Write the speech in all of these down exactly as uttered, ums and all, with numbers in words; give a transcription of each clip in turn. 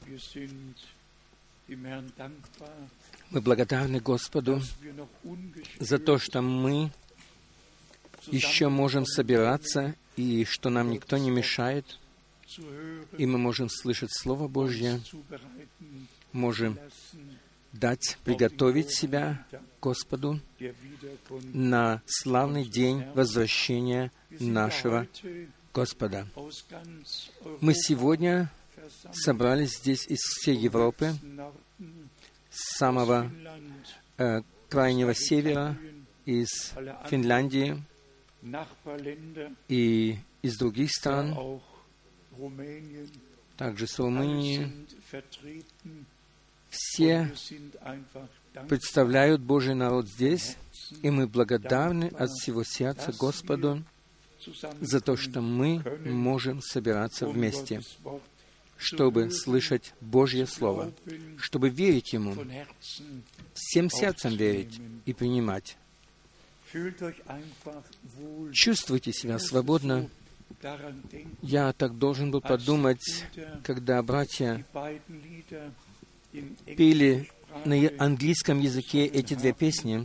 Мы благодарны Господу за то, что мы еще можем собираться, и что нам никто не мешает, и мы можем слышать Слово Божье, можем дать, приготовить себя Господу на славный день возвращения нашего Господа. Мы сегодня собрались здесь из всей Европы, с самого э, крайнего севера, из Финляндии и из других стран, также с Румынии. Все представляют Божий народ здесь, и мы благодарны от всего сердца Господу за то, что мы можем собираться вместе, чтобы слышать Божье Слово, чтобы верить Ему, всем сердцем верить и принимать. Чувствуйте себя свободно. Я так должен был подумать, когда братья пели на английском языке эти две песни.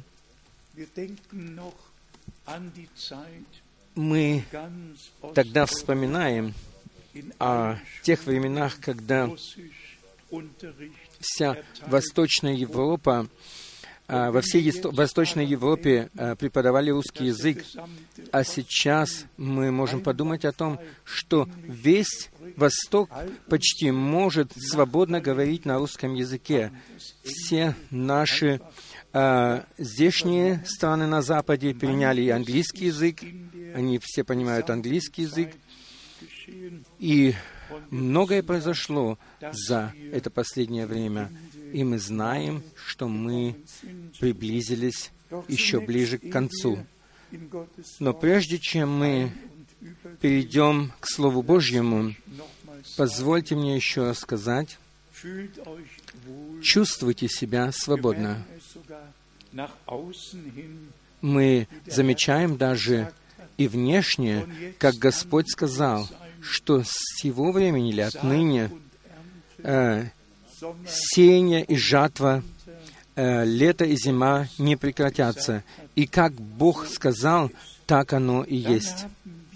Мы тогда вспоминаем о тех временах, когда вся Восточная Европа, во всей Восточной Европе преподавали русский язык, а сейчас мы можем подумать о том, что весь Восток почти может свободно говорить на русском языке. Все наши а, здешние страны на Западе переняли английский язык, они все понимают английский язык, и многое произошло за это последнее время, и мы знаем, что мы приблизились еще ближе к концу. Но прежде чем мы перейдем к Слову Божьему, позвольте мне еще раз сказать, чувствуйте себя свободно. Мы замечаем даже и внешне, как Господь сказал, что с сего времени или отныне э, сеяние и жатва, э, лето и зима не прекратятся. И как Бог сказал, так оно и есть.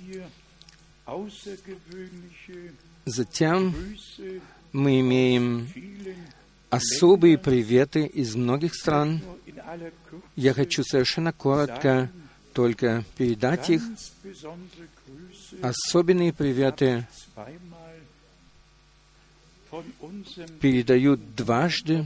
Затем мы имеем особые приветы из многих стран. Я хочу совершенно коротко только передать их. Особенные приветы передают дважды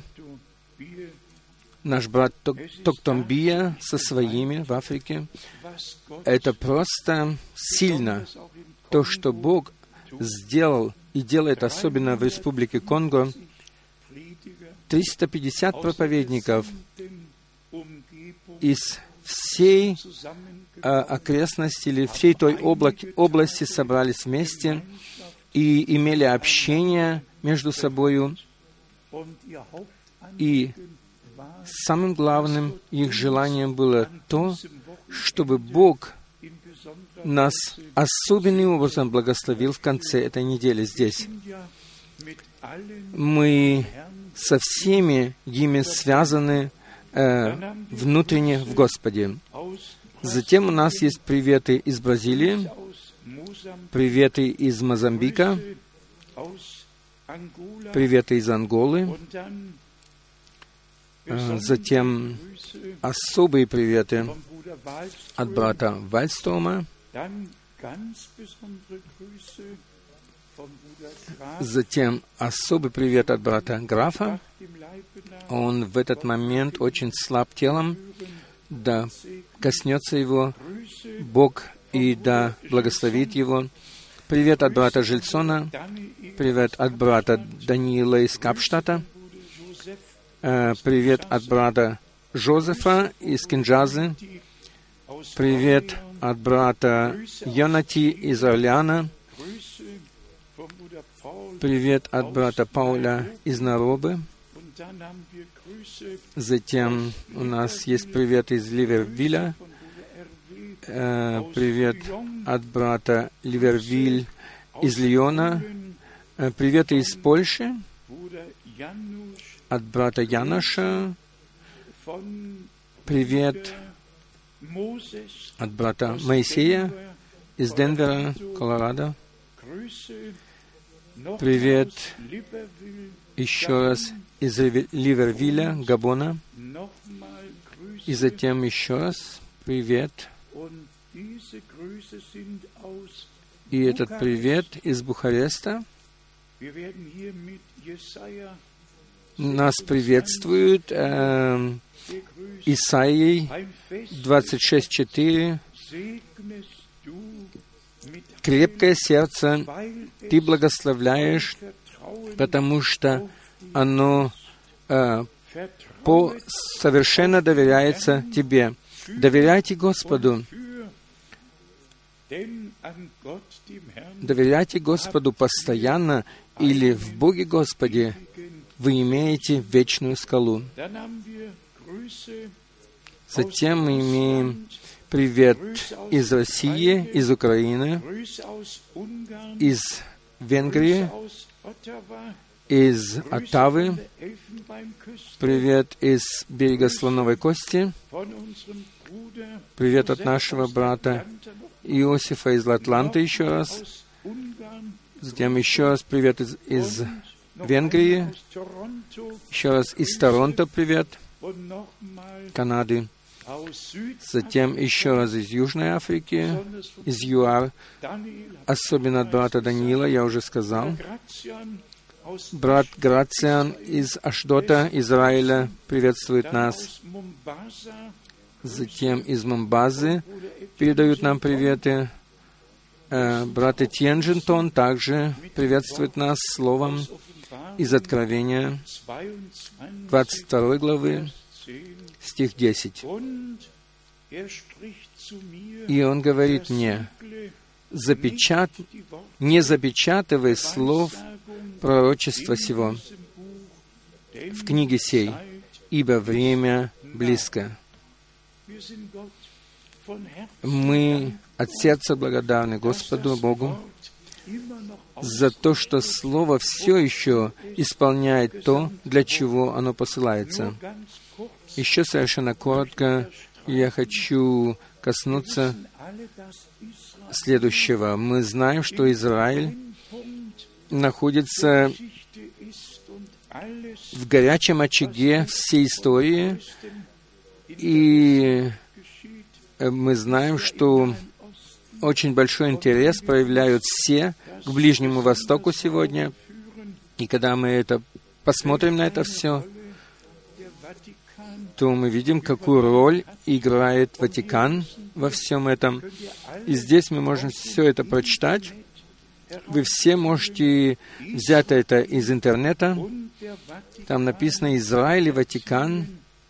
наш брат Токтомбия со своими в Африке. Это просто сильно. То, что Бог сделал и делает особенно в Республике Конго, триста пятьдесят проповедников из всей а, окрестности или всей той облаки, области собрались вместе и имели общение между собою. И самым главным их желанием было то, чтобы Бог нас особенным образом благословил в конце этой недели здесь. Мы со всеми ими связаны э, внутренне в Господе. Затем у нас есть приветы из Бразилии, приветы из Мозамбика, приветы из Анголы, э, затем особые приветы от брата Вальстрома, затем особый привет от брата Графа. Он в этот момент очень слаб телом. Да коснется его Бог и да благословит его. Привет от брата Жильсона. Привет от брата Даниила из Капштата. Привет от брата Жозефа из Кинджазы. Привет от брата Йонати из Орлеана. Привет от брата Пауля из Наробы. Затем у нас есть привет из Ливервилля. Э, привет от брата Ливервиль из Лиона. Э, привет из Польши. от брата Яноша, привет от брата Моисея из Денвера, Колорадо, привет еще раз из Ливервилля, Габона, и затем еще раз привет. И этот привет из Бухареста. Нас приветствует э, Исаией двадцать шесть четыре. «Крепкое сердце ты благословляешь, потому что оно э, по, совершенно доверяется тебе». Доверяйте Господу. Доверяйте Господу постоянно, или в Боге Господе вы имеете вечную скалу. Затем мы имеем привет из России, из Украины, из Венгрии, из Оттавы, привет из берега Слоновой Кости, привет от нашего брата Иосифа из Атланты еще раз, затем еще раз привет из, из Венгрии, еще раз из Торонто привет, Канады, затем еще раз из Южной Африки, из ЮАР, особенно от брата Даниила, я уже сказал. Брат Грациан из Ашдота, Израиля, приветствует нас. Затем из Момбазы передают нам приветы. Э, брат Этьен Джентон также приветствует нас словом из Откровения, двадцать второй главы, стих десять. И он говорит мне: Запечат... «Не запечатывай слов пророчества сего в книге сей, ибо время близко». Мы от сердца благодарны Господу Богу за то, что Слово все еще исполняет то, для чего оно посылается. Еще совершенно коротко я хочу коснуться следующего. Мы знаем, что Израиль находится в горячем очаге всей истории, и мы знаем, что очень большой интерес проявляют все к Ближнему Востоку сегодня. И когда мы это посмотрим на это все, то мы видим, какую роль играет Ватикан во всем этом. И здесь мы можем все это прочитать. Вы все можете взять это из интернета. Там написано: Израиль и Ватикан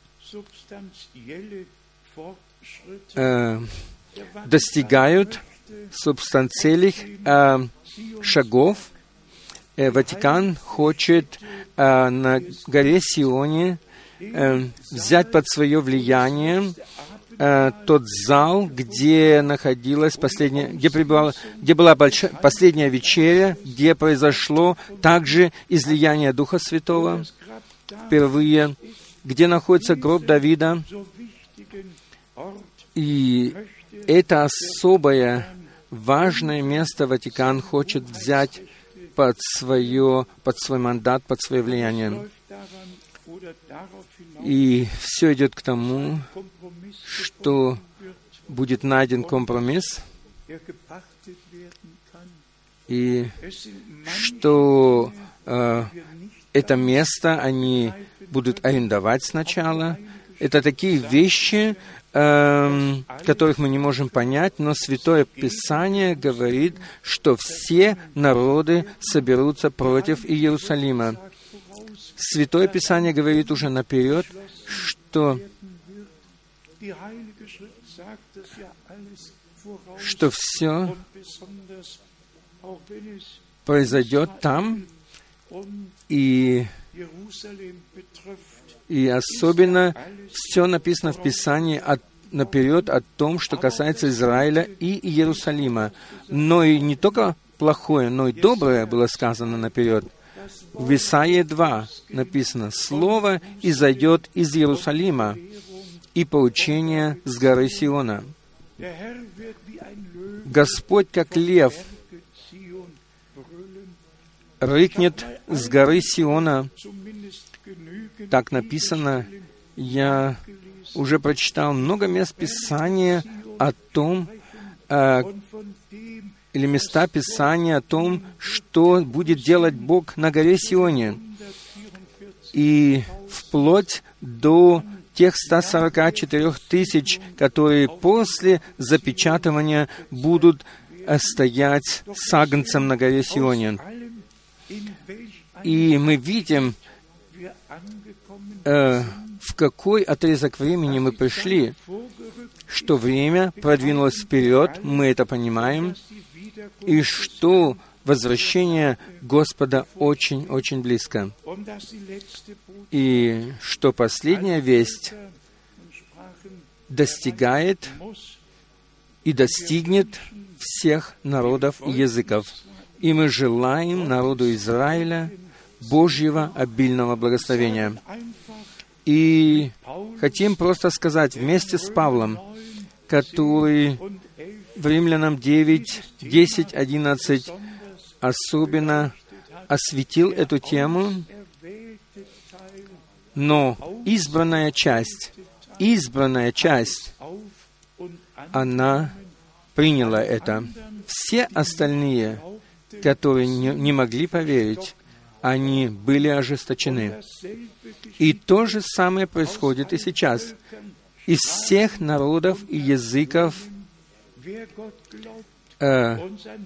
э, достигают субстанциальных э, шагов. Э, Ватикан хочет э, на горе Сионе э, взять под свое влияние э, тот зал, где находилась последняя, где пребывала, где была большая, последняя вечеря, где произошло также излияние Духа Святого впервые, где находится гроб Давида. И это особое, важное место Ватикан хочет взять под, свое, под свой мандат, под свое влияние. И все идет к тому, что будет найден компромисс, и что э, это место они будут арендовать сначала. Это такие вещи, э, которых мы не можем понять, но Святое Писание говорит, что все народы соберутся против Иерусалима. Святое Писание говорит уже наперед, что, что все произойдет там, и, и особенно все написано в Писании от, наперед о том, что касается Израиля и Иерусалима. Но и не только плохое, но и доброе было сказано наперед. В Исаии два написано: «Слово изойдет из Иерусалима, и поучение с горы Сиона». Господь, как лев, рыкнет с горы Сиона. Так написано. Я уже прочитал много мест Писания о том, э, или места Писания о том, что будет делать Бог на горе Сионе. И вплоть до тех ста сорока четырёх тысяч, которые после запечатывания будут стоять с агнцем на горе Сионе. И мы видим, э, в какой отрезок времени мы пришли, что время продвинулось вперед, мы это понимаем, и что возвращение Господа очень-очень близко. И что последняя весть достигает и достигнет всех народов и языков. И мы желаем народу Израиля Божьего обильного благословения. И хотим просто сказать вместе с Павлом, который в Римлянам девять, десять, одиннадцать особенно осветил эту тему, но избранная часть, избранная часть, она приняла это. Все остальные, которые не, не могли поверить, они были ожесточены. И то же самое происходит и сейчас. Из всех народов и языков, э,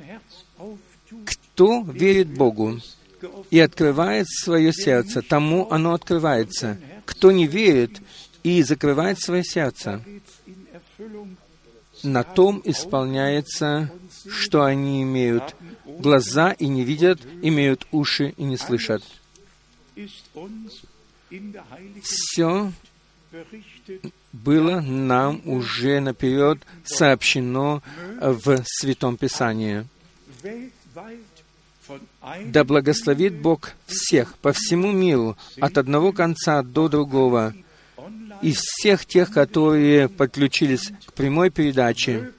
кто верит Богу и открывает свое сердце, тому оно открывается. Кто не верит и закрывает свое сердце, на том исполняется, что они имеют глаза и не видят, имеют уши и не слышат. Все было нам уже наперед сообщено в Святом Писании. Да благословит Бог всех по всему миру, от одного конца до другого, и всех тех, которые подключились к прямой передаче.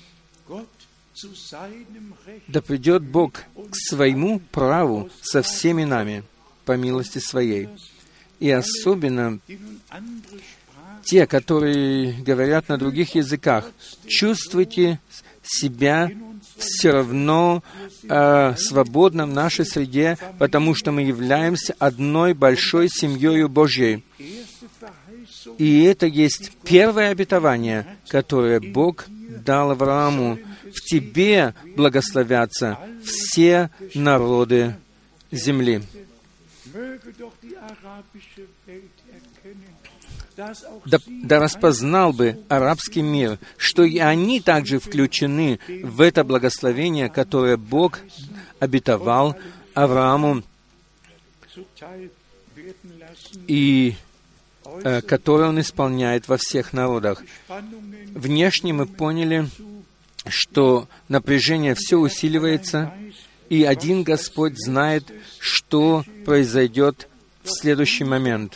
Да придет Бог к своему праву со всеми нами, по милости Своей. И особенно те, которые говорят на других языках, чувствуйте себя все равно э, свободно в нашей среде, потому что мы являемся одной большой семьей Божьей. И это есть первое обетование, которое Бог дал Аврааму. В тебе благословятся все народы земли. Да, да распознал бы арабский мир, что и они также включены в это благословение, которое Бог обетовал Аврааму, и э, которое Он исполняет во всех народах. Внешне мы поняли, что напряжение все усиливается, и один Господь знает, что произойдет в следующий момент.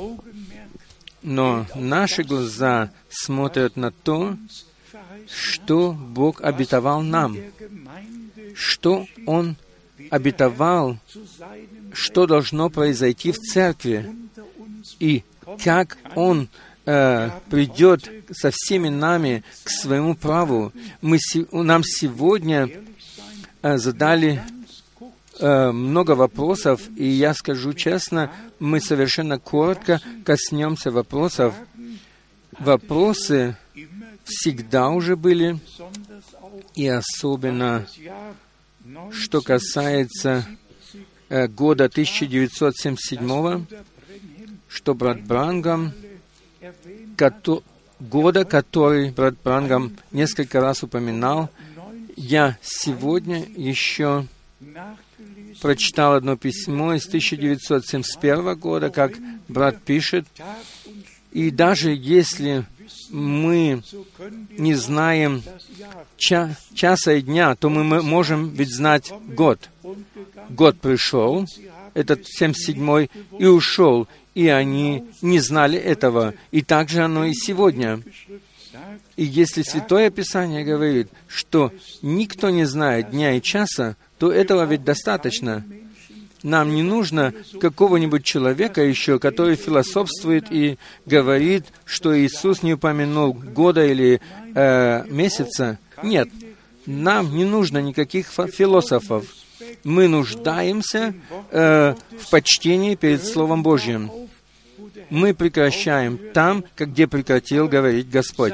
Но наши глаза смотрят на то, что Бог обетовал нам, что Он обетовал, что должно произойти в церкви, и как Он э, придет со всеми нами к своему праву. Мы, нам сегодня э, задали э, много вопросов, и я скажу честно, мы совершенно коротко коснемся вопросов. Вопросы всегда уже были, и особенно, что касается э, года тысяча девятьсот семьдесят седьмого, что брат Бранхам, кото, года, который брат Бранхам несколько раз упоминал, я сегодня еще прочитал одно письмо из тысяча девятьсот семьдесят первого года, как брат пишет, и даже если мы не знаем ча- часа и дня, то мы можем ведь знать год. Год пришел, этот семьдесят седьмой, и ушел, и они не знали этого. И так же оно и сегодня. И если Святое Писание говорит, что никто не знает дня и часа, то этого ведь достаточно. Нам не нужно какого-нибудь человека еще, который философствует и говорит, что Иисус не упомянул года или э, месяца. Нет, нам не нужно никаких философов. Мы нуждаемся э, в почтении перед Словом Божьим. Мы прекращаем там, где прекратил говорить Господь.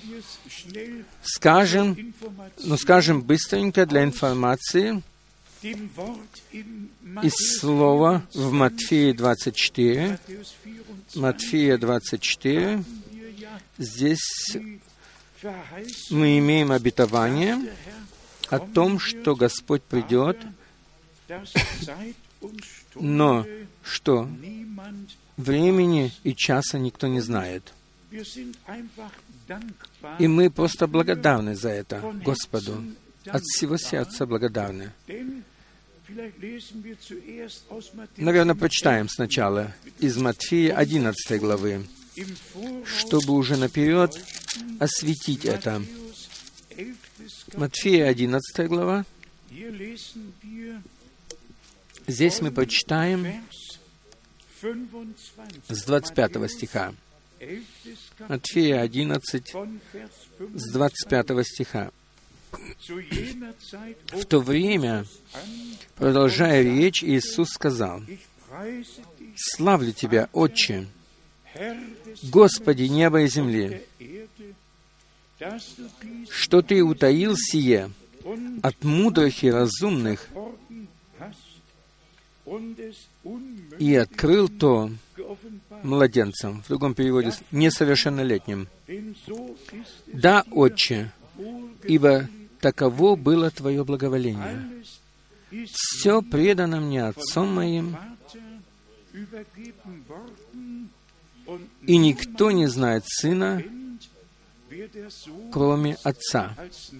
Скажем, ну скажем быстренько для информации, из слова в Матфея двадцать четыре, Матфея двадцать четыре, здесь мы имеем обетование о том, что Господь придет, но что времени и часа никто не знает. И мы просто благодарны за это Господу. От всего сердца благодарны. Наверное, прочитаем сначала из Матфея одиннадцатой главы, чтобы уже наперед осветить это. Матфея одиннадцатая глава. Здесь мы прочитаем с двадцать пятого стиха. Матфея одиннадцать, с двадцать пятого стиха. В то время, продолжая речь, Иисус сказал: «Славлю Тебя, Отче, Господи неба и земли, что Ты утаил сие от мудрых и разумных и открыл то младенцам», в другом переводе, несовершеннолетним. «Да, Отче, ибо таково было Твое благоволение. Все предано мне Отцом моим, и никто не знает Сына, кроме Отца.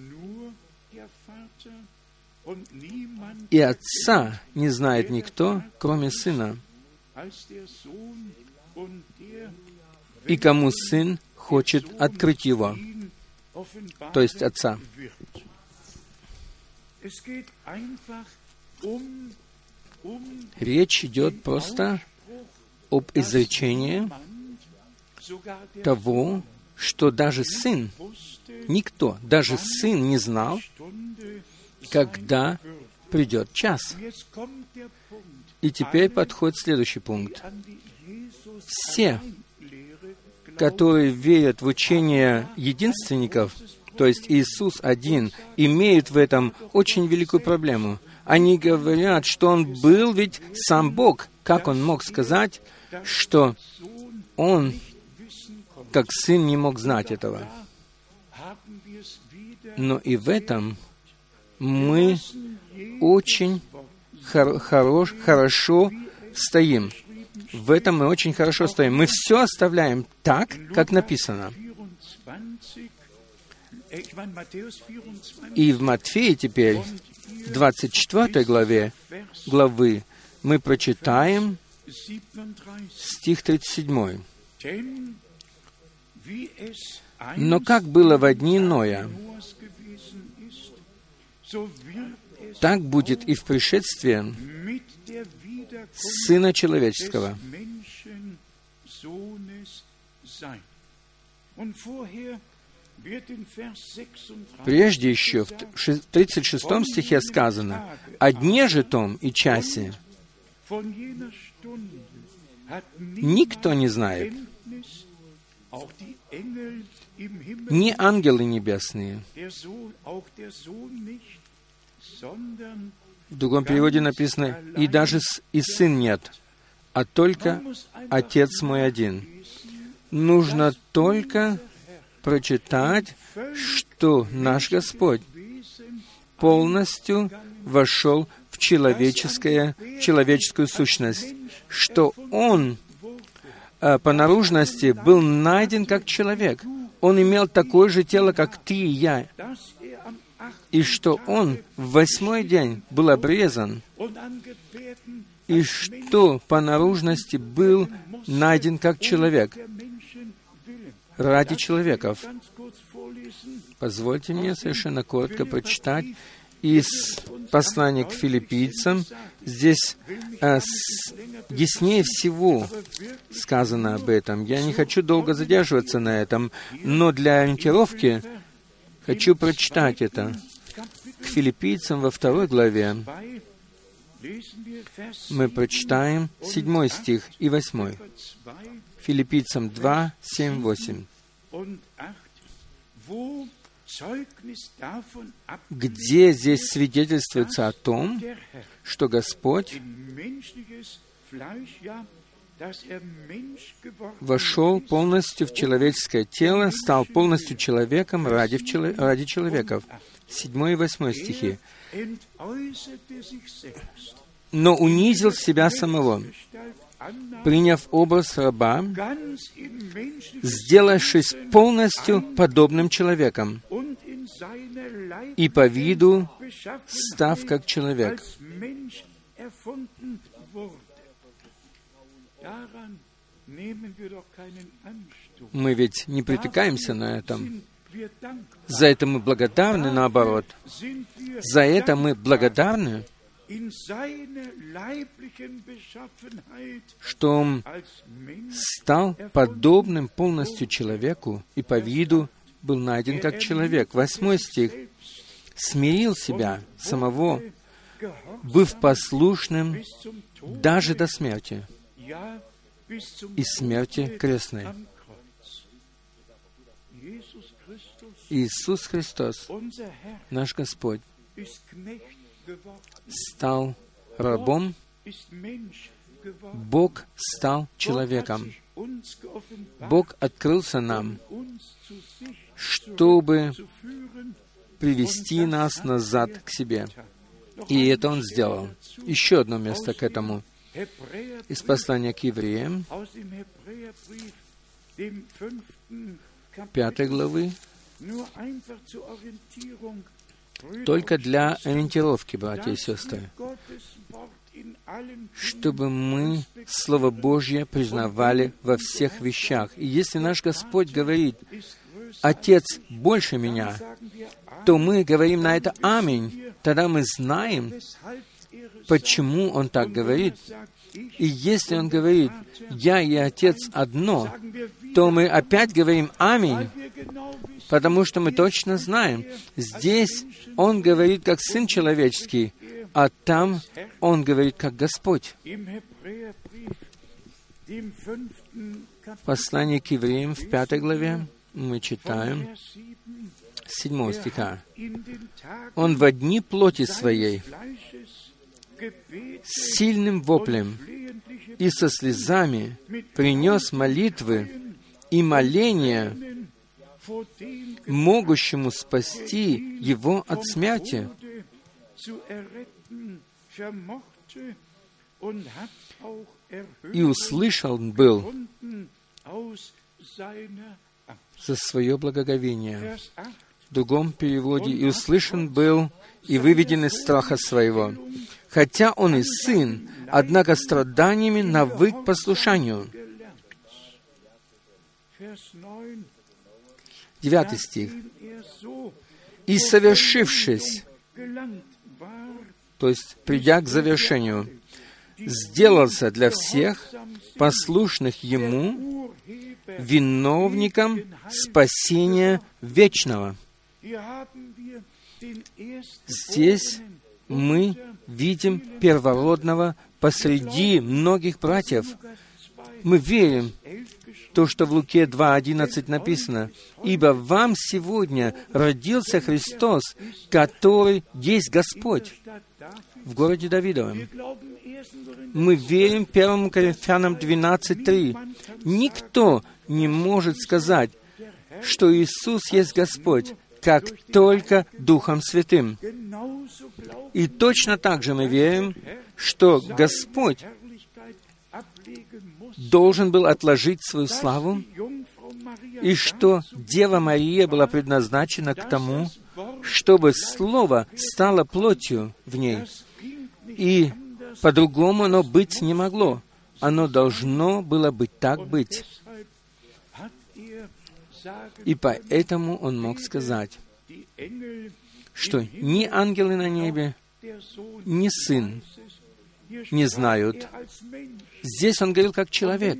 И Отца не знает никто, кроме Сына. И кому Сын хочет открыть Его, то есть Отца». Речь идет просто об изречении того, что даже Сын, никто, даже Сын не знал, когда придет час. И теперь подходит следующий пункт. Все, которые верят в учение единственников, то есть Иисус один, имеют в этом очень великую проблему. Они говорят, что Он был ведь сам Бог. Как Он мог сказать, что Он, как Сын, не мог знать этого? Но и в этом мы очень хор- хорош, хорошо стоим. В этом мы очень хорошо стоим. Мы все оставляем так, как написано. И в Матфея теперь, в двадцать четвёртой главе, главы, мы прочитаем стих тридцать седьмой. «Но как было во дни Ноя, так будет и в пришествии Сына Человеческого». Прежде еще в тридцать шестом стихе сказано: «О дне же том и часе никто не знает, ни ангелы небесные». В другом переводе написано: «И даже и Сын нет, а только Отец мой один». Нужно только прочитать, что наш Господь полностью вошел в человеческое, человеческую сущность, что Он э, по наружности был найден как человек. Он имел такое же тело, как ты и я. И что Он в восьмой день был обрезан и что по наружности был найден как человек, ради человеков. Позвольте мне совершенно коротко прочитать из послания к филиппийцам. Здесь э, с, яснее всего сказано об этом. Я не хочу долго задерживаться на этом, но для ориентировки хочу прочитать это. К филиппийцам во второй главе мы прочитаем седьмой стих и восьмой. Филиппийцам два, семь, восемь. Где здесь свидетельствуется о том, что Господь вошел полностью в человеческое тело, стал полностью человеком ради, чело- ради человеков. Седьмой и восьмой стихи. «Но унизил себя самого, приняв образ раба, сделавшись полностью подобным человеком, и по виду став как человек». Мы ведь не притыкаемся на этом. За это мы благодарны, наоборот. За это мы благодарны, что Он стал подобным полностью человеку и по виду был найден как человек. Восьмой стих. «Смирил себя самого, быв послушным даже до смерти, и смерти крестной». Иисус Христос, наш Господь, стал рабом, Бог стал человеком. Бог открылся нам, чтобы привести нас назад к себе. И это Он сделал. Еще одно место к этому. Из послания к евреям, пятой главы, только для ориентировки, братья и сестры, чтобы мы Слово Божье признавали во всех вещах. И если наш Господь говорит: «Отец больше меня», то мы говорим на это «Аминь». Тогда мы знаем, почему Он так говорит. И если Он говорит «Я и Отец одно», то мы опять говорим «Аминь», потому что мы точно знаем, здесь Он говорит как Сын Человеческий, а там Он говорит как Господь. В послании к евреям в пятой главе мы читаем седьмого стиха. «Он во дни плоти своей с сильным воплем и со слезами принес молитвы и моления могущему спасти его от смерти». И услышал был за свое благоговение. В другом переводе: «И услышан был, и выведен из страха своего. Хотя он и сын, однако страданиями навык послушанию». Девятый стих. «И совершившись», то есть придя к завершению, «сделался для всех, послушных Ему, виновником спасения вечного». Здесь мы видим первородного посреди многих братьев. Мы верим в то, что в Луке два одиннадцать написано: «Ибо вам сегодня родился Христос, который есть Господь в городе Давидовом». Мы верим первому Коринфянам двенадцать три. Никто не может сказать, что Иисус есть Господь, как только Духом Святым. И точно так же мы верим, что Господь должен был отложить свою славу, и что Дева Мария была предназначена к тому, чтобы Слово стало плотью в ней. И По-другому оно быть не могло. Оно должно было быть так быть. И поэтому он мог сказать, что ни ангелы на небе, ни Сын не знают. Здесь он говорил как человек.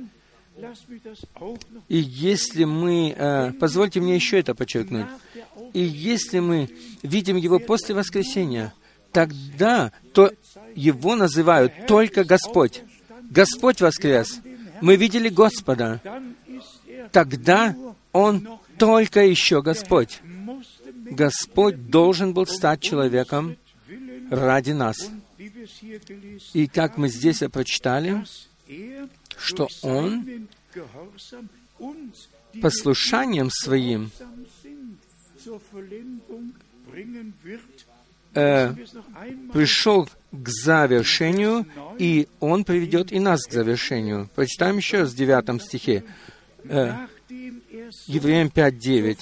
И если мы... Э, позвольте мне еще это подчеркнуть. И если мы видим Его после воскресения, тогда то Его называют только Господь. Господь воскрес. Мы видели Господа. Тогда Он только еще Господь. Господь должен был стать человеком ради нас. И как мы здесь прочитали, что Он послушанием Своим э, пришел к завершению, и Он приведет и нас к завершению. Прочитаем еще раз в девятом стихе. Э, Евреям пять девять.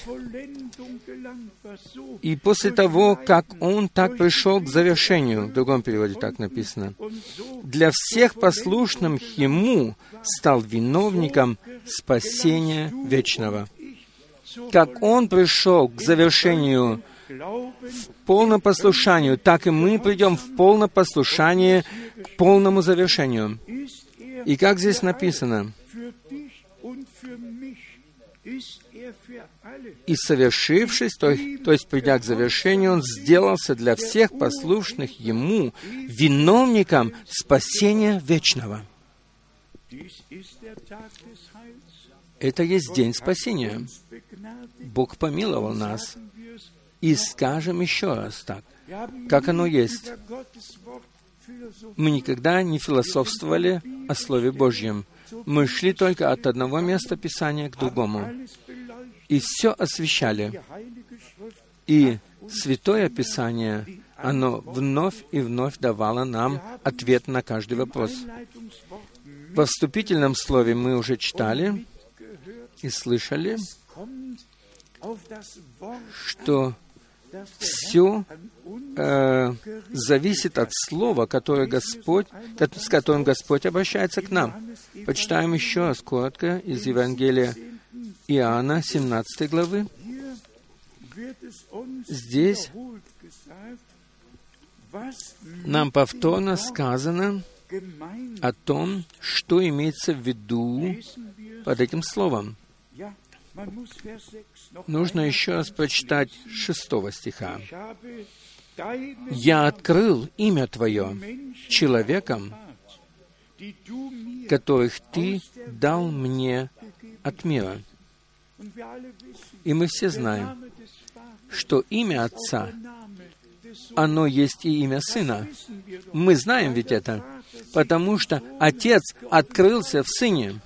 «И после того, как Он так пришел к завершению», в другом переводе так написано, «для всех послушных Ему стал виновником спасения вечного». Как Он пришел к завершению в полном послушании, так и мы придем в полное послушание к полному завершению. И как здесь написано, «И совершившись, то, то есть придя к завершению, Он сделался для всех послушных Ему виновником спасения вечного». Это есть день спасения. Бог помиловал нас. И скажем еще раз так, как оно есть. Мы никогда не философствовали о Слове Божьем. Мы шли только от одного места Писания к другому. И все освещали. И Святое Писание, оно вновь и вновь давало нам ответ на каждый вопрос. Во вступительном слове мы уже читали и слышали, что все э, зависит от слова, которое Господь, с которым Господь обращается к нам. Почитаем еще раз коротко из Евангелия Иоанна, семнадцатой главы. Здесь нам повторно сказано о том, что имеется в виду под этим словом. Нужно еще раз прочитать шестого стиха. «Я открыл имя Твое человекам, которых Ты дал мне от мира». И мы все знаем, что имя Отца, оно есть и имя Сына. Мы знаем ведь это, потому что Отец открылся в Сыне.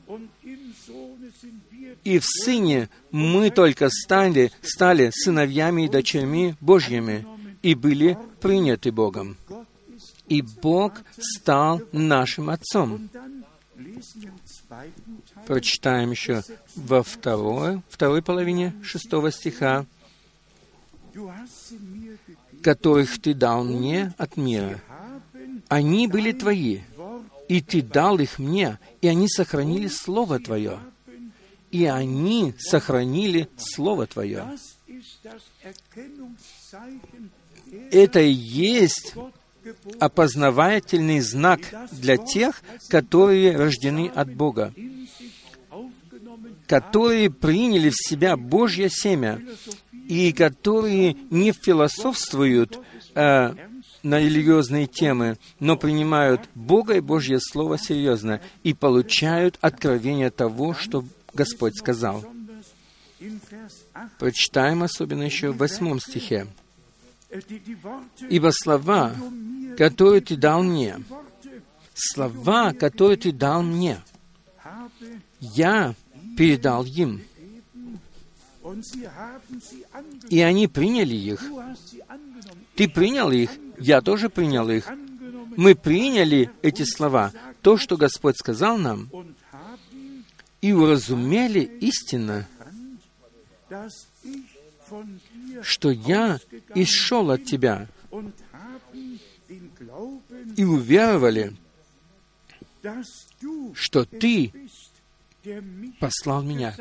И в Сыне мы только стали, стали сыновьями и дочерьми Божьими и были приняты Богом. И Бог стал нашим Отцом. Прочитаем еще во второй, второй половине шестого стиха. «Которых Ты дал мне от мира. Они были Твои, и Ты дал их мне, и они сохранили Слово Твое. И они сохранили Слово Твое». Это и есть опознавательный знак для тех, которые рождены от Бога, которые приняли в себя Божье семя, и которые не философствуют э, на религиозные темы, но принимают Бога и Божье Слово серьезно и получают откровение того, что Господь сказал. Прочитаем особенно еще в восьмом стихе. «Ибо слова, которые Ты дал мне, слова, которые Ты дал мне, я передал им, и они приняли их». Ты принял их, я тоже принял их. Мы приняли эти слова, то, что Господь сказал нам, и уразумели истинно, что я исшел от Тебя, и уверовали, что Ты послал Меня.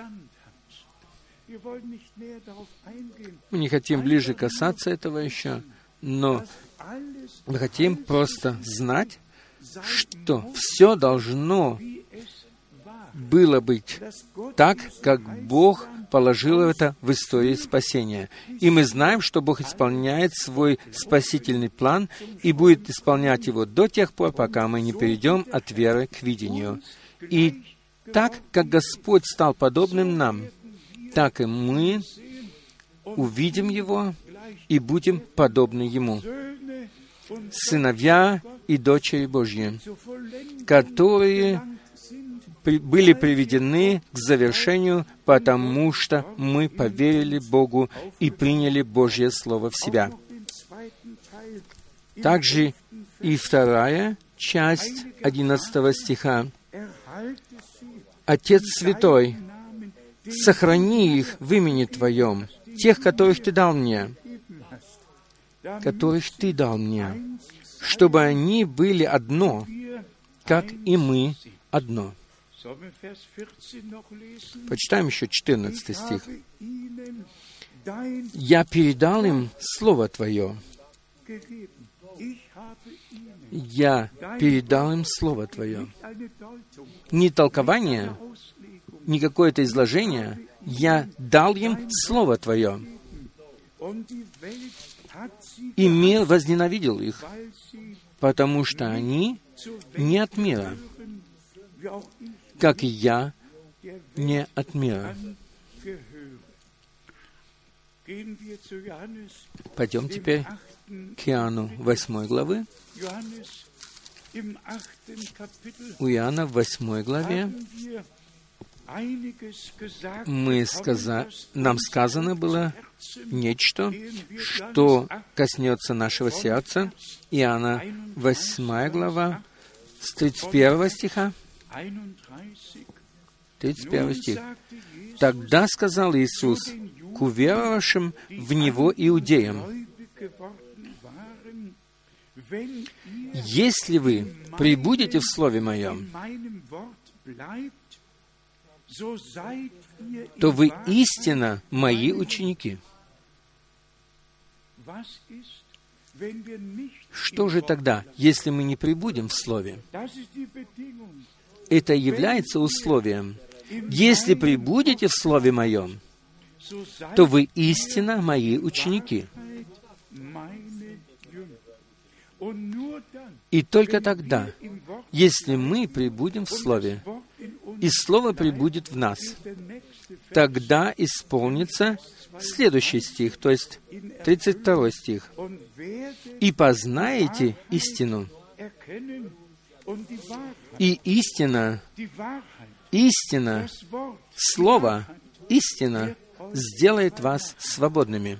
Мы не хотим ближе касаться этого еще, но мы хотим просто знать, что все должно было быть так, как Бог положил это в истории спасения. И мы знаем, что Бог исполняет свой спасительный план и будет исполнять его до тех пор, пока мы не перейдем от веры к видению. И так, как Господь стал подобным нам, так и мы увидим Его и будем подобны Ему. Сыновья и дочери Божьи, которые были приведены к завершению, потому что мы поверили Богу и приняли Божье Слово в себя. Также и вторая часть одиннадцатого стиха. «Отец Святой, сохрани их в имени Твоем, тех, которых Ты дал мне, которых Ты дал мне, чтобы они были одно, как и мы одно». Почитаем еще четырнадцатый стих. «Я передал им Слово Твое». Я передал им Слово Твое. Не толкование, не какое-то изложение. Я дал им Слово Твое. И мир возненавидел их, потому что они не от мира, как и я не от мира. Пойдем теперь к Иоанну восьмой главы. У Иоанна в восьмой главе мы сказа... нам сказано было нечто, что коснется нашего сердца. Иоанна восьмая глава, с тридцать первого стиха. тридцать первый стих. «Тогда сказал Иисус к уверовавшим в Него иудеям: если вы пребудете в Слове Моем, то вы истинно Мои ученики». Что же тогда, если мы не пребудем в Слове? Это является условием. Если пребудете в Слове Моем, то вы истинно Мои ученики. И только тогда, если мы пребудем в Слове, и Слово пребудет в нас, тогда исполнится следующий стих, то есть тридцать второй стих. «И познаете истину, и истина, истина, Слово, истина сделает вас свободными».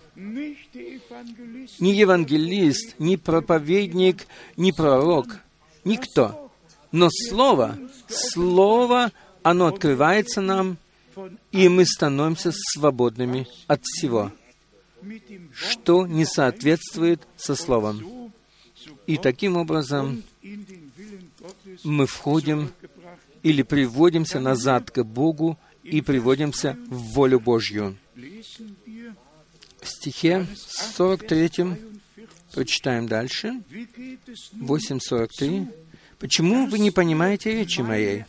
Ни евангелист, ни проповедник, ни пророк, никто. Но Слово, Слово, оно открывается нам, и мы становимся свободными от всего, что не соответствует со Словом. И таким образом мы входим или приводимся назад к Богу и приводимся в волю Божью. В стихе сорок третьем, прочитаем дальше, восемь сорок три. «Почему вы не понимаете речи моей?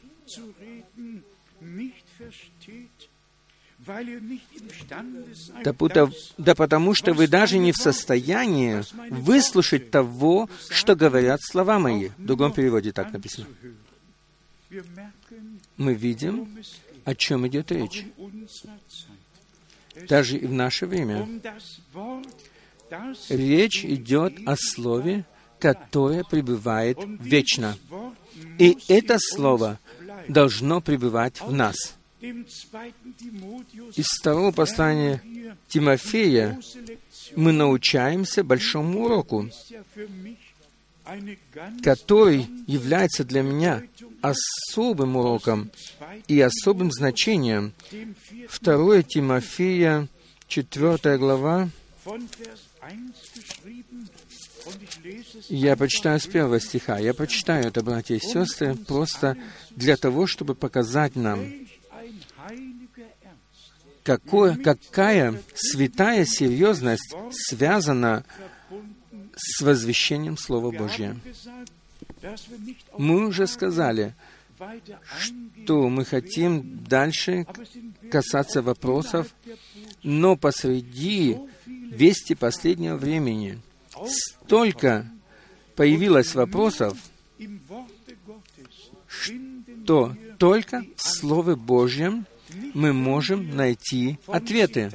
Да, пута, да потому что вы даже не в состоянии выслушать того, что говорят слова мои». В другом переводе так написано. Мы видим, о чем идет речь. Даже и в наше время. Речь идет о Слове, которое пребывает вечно. И это Слово должно пребывать в нас. Из второго послания Тимофея мы научаемся большому уроку, который является для меня особым уроком и особым значением. второе Тимофея, четвёртая глава, Я прочитаю с первого стиха. Я прочитаю это, братья и сестры, просто для того, чтобы показать нам, какое, какая святая серьезность связана с возвещением Слова Божьего. Мы уже сказали, что мы хотим дальше касаться вопросов, но посреди вести последнего времени столько появилось вопросов, что только в Слове Божьем мы можем найти ответы.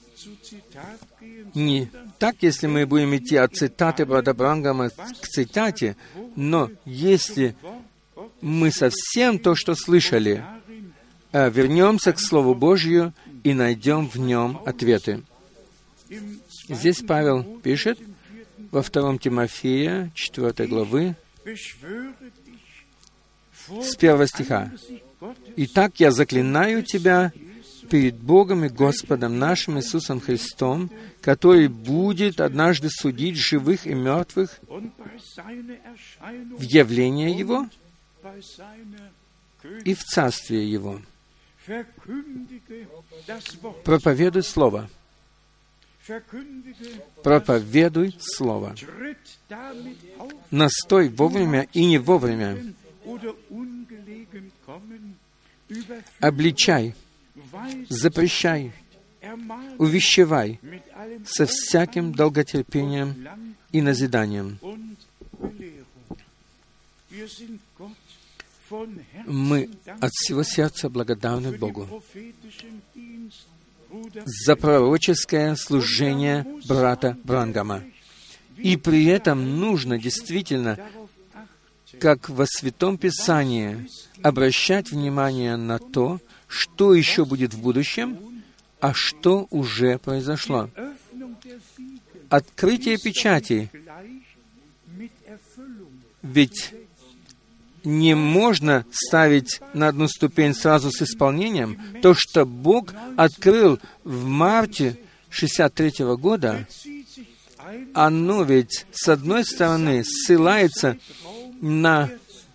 Не так, если мы будем идти от цитаты брата Бранхама к цитате, но если мы совсем то, что слышали, вернемся к Слову Божью и найдем в нем ответы. Здесь Павел пишет во втором Тимофея, четвёртой главы, с первого стиха. «Итак, я заклинаю тебя перед Богом и Господом нашим Иисусом Христом, который будет однажды судить живых и мертвых в явление Его и в Царствие Его. Проповедуй Слово. Проповедуй Слово. Настой вовремя и не вовремя. Обличай, запрещай, увещевай со всяким долготерпением и назиданием». Мы от всего сердца благодарны Богу за пророческое служение брата Бранхама. И при этом нужно действительно, как во Святом Писании, обращать внимание на то, что еще будет в будущем, а что уже произошло. Открытие печати. Ведь не можно ставить на одну ступень сразу с исполнением то, что Бог открыл в марте шестьдесят третьего года. Оно ведь, с одной стороны, ссылается на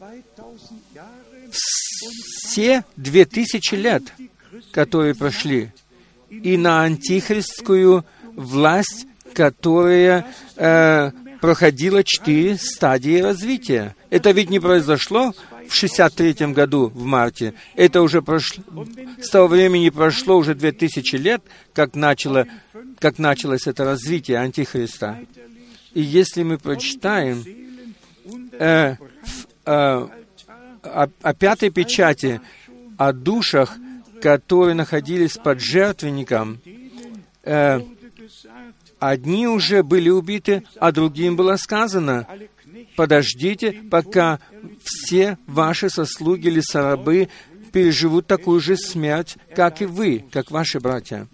все две тысячи лет, которые прошли, и на антихристскую власть, которая э, проходила четыре стадии развития. Это ведь не произошло в шестьдесят третьем году, в марте. Это уже прошло, с того времени прошло уже две тысячи лет, как, начало, как началось это развитие Антихриста. И если мы прочитаем э, э, о, о пятой печати, о душах, которые находились под жертвенником, э, одни уже были убиты, а другим было сказано: подождите, пока все ваши сослуги или сорабы переживут такую же смерть, как и вы, как ваши братья.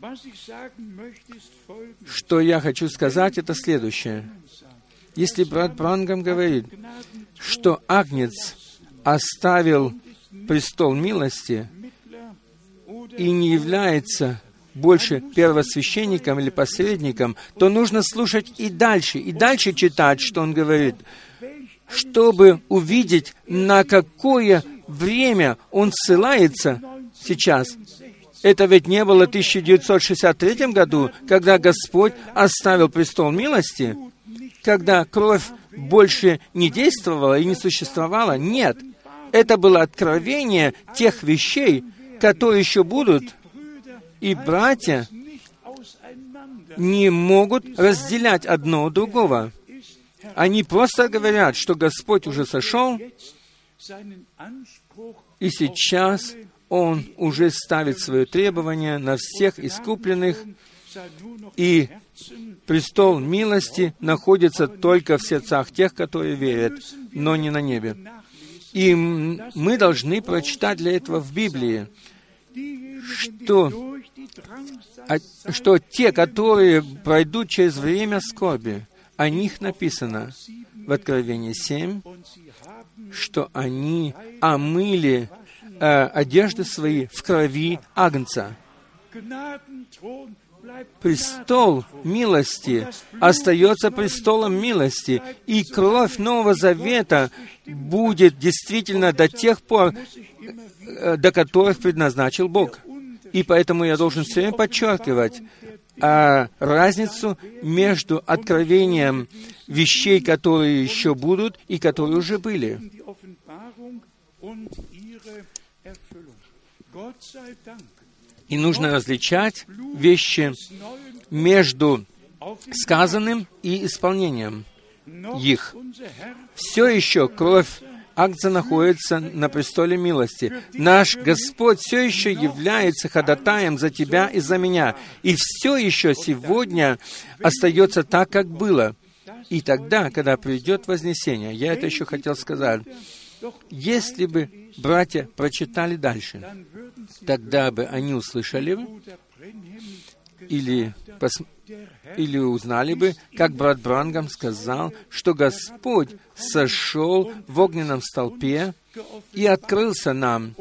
Что я хочу сказать, это следующее. Если брат Бранхам говорит, что Агнец оставил престол милости и не является больше первосвященником или посредником, то нужно слушать и дальше, и дальше читать, что он говорит, чтобы увидеть, на какое время он ссылается сейчас. Это ведь не было в тысяча девятьсот шестьдесят третьем году, когда Господь оставил престол милости, когда кровь больше не действовала и не существовала. Нет, это было откровение тех вещей, которые еще будут. И братья не могут разделять одно от другого. Они просто говорят, что Господь уже сошел, и сейчас Он уже ставит свое требование на всех искупленных, и престол милости находится только в сердцах тех, которые верят, но не на небе. И мы должны прочитать для этого в Библии, что, что те, которые пройдут через время скорби, о них написано в Откровении семь, что они омыли э, одежды свои в крови Агнца. престол милости остается престолом милости, и кровь Нового Завета будет действительно до тех пор, до которых предназначил Бог. И поэтому я должен все время подчеркивать а, разницу между откровением вещей, которые еще будут, и которые уже были. И нужно различать вещи между сказанным и исполнением их. Все еще кровь Агнца находится на престоле милости. Наш Господь все еще является ходатаем за тебя и за меня. И все еще сегодня остается так, как было. И тогда, когда придет вознесение, я это еще хотел сказать, если бы братья прочитали дальше, тогда бы они услышали или, пос... или узнали бы, как брат Бранхам сказал, что Господь сошел в огненном столпе и открылся нам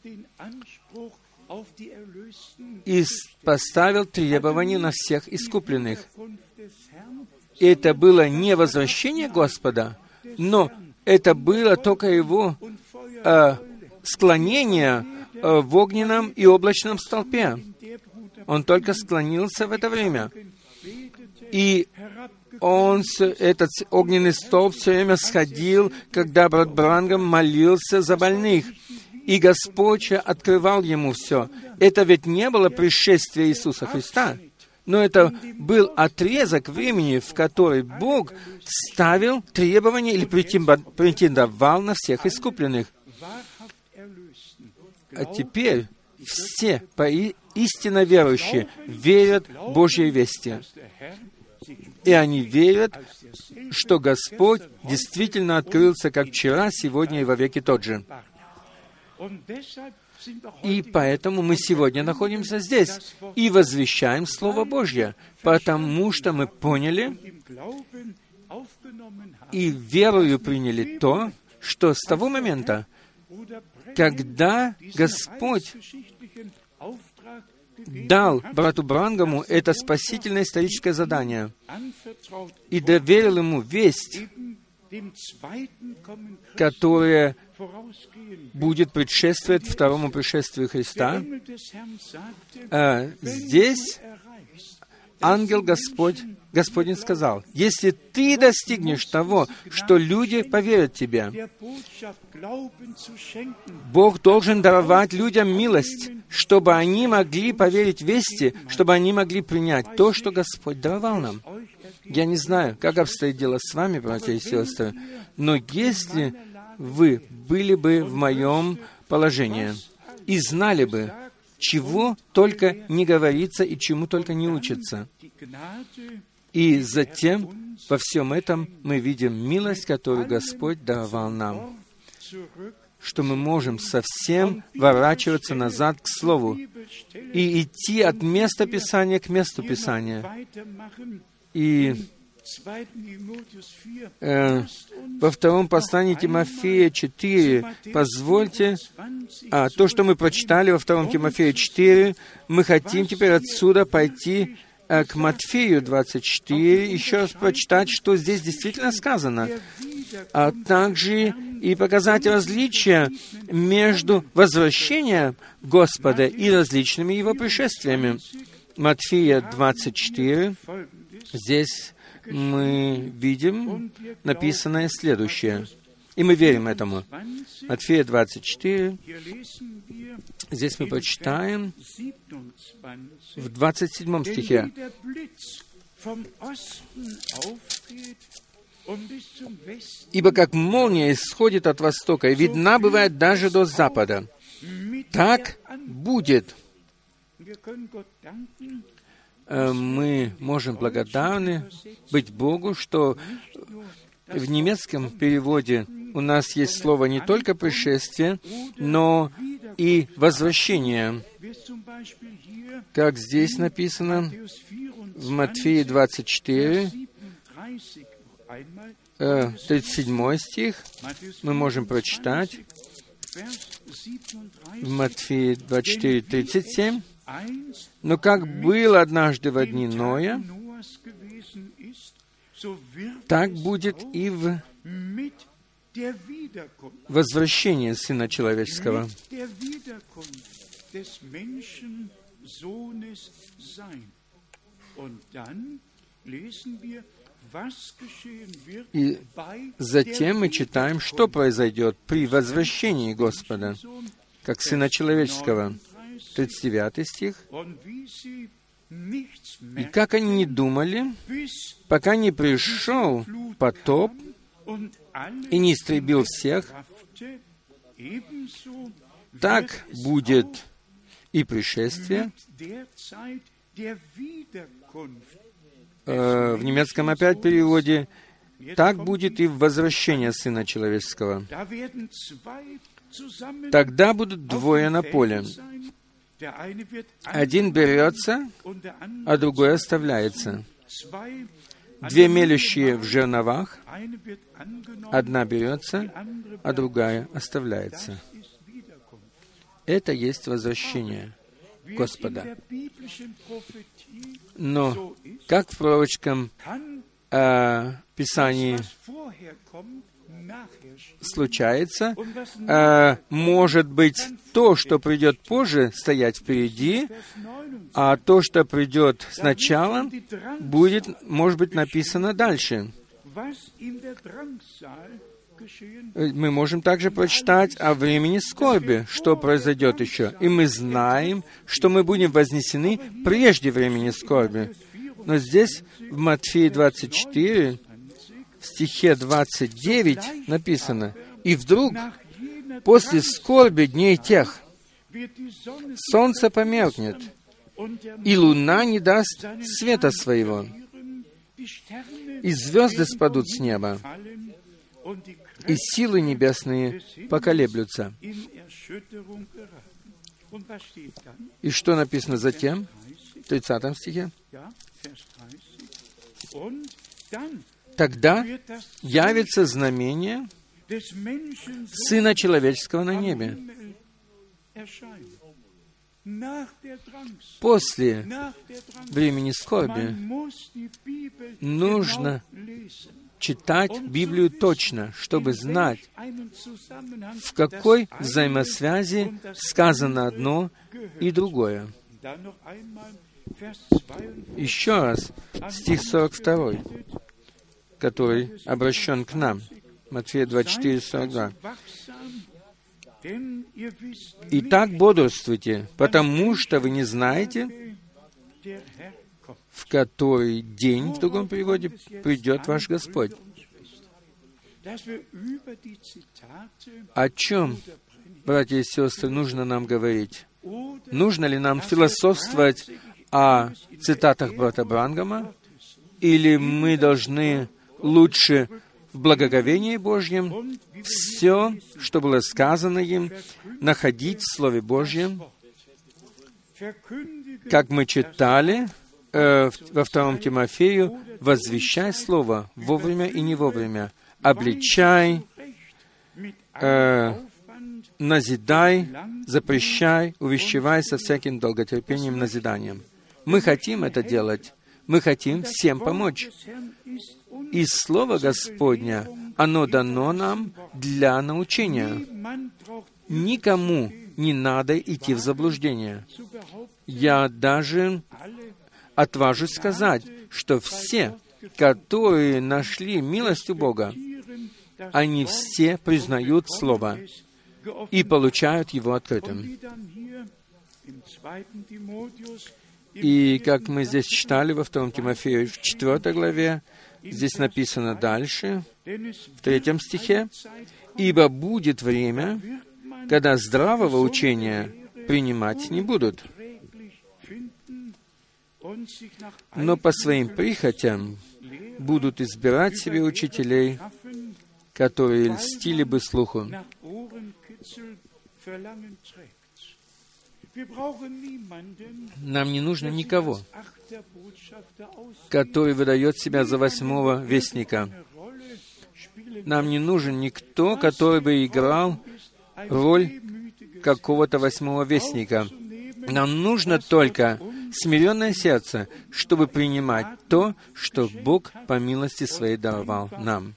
и поставил требования на всех искупленных. И это было не возвращение Господа, но это было только Его э, склонение э, в огненном и облачном столпе. Он только склонился в это время. И он, этот огненный столб все время сходил, когда брат Бранхам молился за больных. И Господь открывал ему все. Это ведь не было пришествие Иисуса Христа, но это был отрезок времени, в который Бог ставил требования или претендовал на всех искупленных. А теперь все истинно верующие верят в Божьей вести. И они верят, что Господь действительно открылся как вчера, сегодня и во веки тот же. И поэтому мы сегодня находимся здесь и возвещаем Слово Божье, потому что мы поняли и верою приняли то, что с того момента, когда Господь дал брату Бранхаму это спасительное историческое задание и доверил ему весть, которая будет предшествовать второму пришествию Христа, а здесь ангел Господь, Господень сказал, если ты достигнешь того, что люди поверят тебе, Бог должен даровать людям милость, чтобы они могли поверить вести, чтобы они могли принять то, что Господь даровал нам. Я не знаю, как обстоит дело с вами, братья и сестры, но если вы были бы в моем положении и знали бы, чего только не говорится и чему только не учится. И затем во всем этом мы видим милость, которую Господь даровал нам, что мы можем совсем ворачиваться назад к Слову и идти от места Писания к месту Писания. И э, во втором послании Тимофея четыре, позвольте, а, то, что мы прочитали во втором Тимофея четыре, мы хотим теперь отсюда пойти э, к Матфею двадцать четыре, еще раз прочитать, что здесь действительно сказано, а также и показать различия между возвращением Господа и различными Его пришествиями. Матфея двадцать четыре, здесь мы видим написанное следующее, и мы верим этому. Матфея двадцать четыре, здесь мы прочитаем в двадцать седьмом стихе. «Ибо как молния исходит от востока, и видна бывает даже до запада, так будет». Мы можем благодарны быть Богу, что в немецком переводе у нас есть слово не только «пришествие», но и «возвращение». Как здесь написано в Матфея двадцать четыре, тридцать седьмой стих, мы можем прочитать в Матфея двадцать четыре, тридцать семь. Но как было однажды в дни Ноя, так будет и в возвращении Сына Человеческого. И затем мы читаем, что произойдет при возвращении Господа, как Сына Человеческого. тридцать девятый стих. «И как они не думали, пока не пришел потоп и не истребил всех, так будет и пришествие». Э, в немецком опять переводе «так будет и возвращение Сына Человеческого». Тогда будут двое на поле. Один берется, а другой оставляется. Две мелющие в жерновах, одна берется, а другая оставляется. Это есть возвращение Господа. Но, как в пророческом э, Писании случается, э, может быть, то, что придет позже, стоять впереди, а то, что придет сначала, будет, может быть, написано дальше. Мы можем также прочитать о времени скорби, что произойдет еще. И мы знаем, что мы будем вознесены прежде времени скорби. Но здесь, в Матфея двадцать четыре, в стихе двадцать девять написано: «И вдруг, после скорби дней тех, солнце померкнет, и луна не даст света своего, и звезды спадут с неба, и силы небесные поколеблются». И что написано затем, в тридцатом стихе? «Тогда явится знамение Сына Человеческого на небе». После времени скорби нужно читать Библию точно, чтобы знать, в какой взаимосвязи сказано одно и другое. Еще раз, стих сорок два, который обращен к нам. Матфея двадцать четыре, сорок два. «Итак, бодрствуйте, потому что вы не знаете, в который день, в другом переводе, придет ваш Господь». О чем, братья и сестры, нужно нам говорить? Нужно ли нам философствовать о цитатах брата Бранхама, или мы должны лучше в благоговении Божьем все, что было сказано им, находить в Слове Божьем, как мы читали э, во втором Тимофею: «Возвещай Слово вовремя и не вовремя, обличай, э, назидай, запрещай, увещевай со всяким долготерпением, назиданием». Мы хотим это делать. Мы хотим всем помочь. И Слово Господня, оно дано нам для научения. Никому не надо идти в заблуждение. Я даже отважусь сказать, что все, которые нашли милость у Бога, они все признают Слово и получают его открытым. И как мы здесь читали во втором Тимофею, в четвёртой главе, здесь написано дальше, в третьем стихе: «Ибо будет время, когда здравого учения принимать не будут, но по своим прихотям будут избирать себе учителей, которые льстили бы слуху». Нам не нужно никого, который выдает себя за восьмого вестника. Нам не нужен никто, который бы играл роль какого-то восьмого вестника. Нам нужно только смиренное сердце, чтобы принимать то, что Бог по милости Своей даровал нам.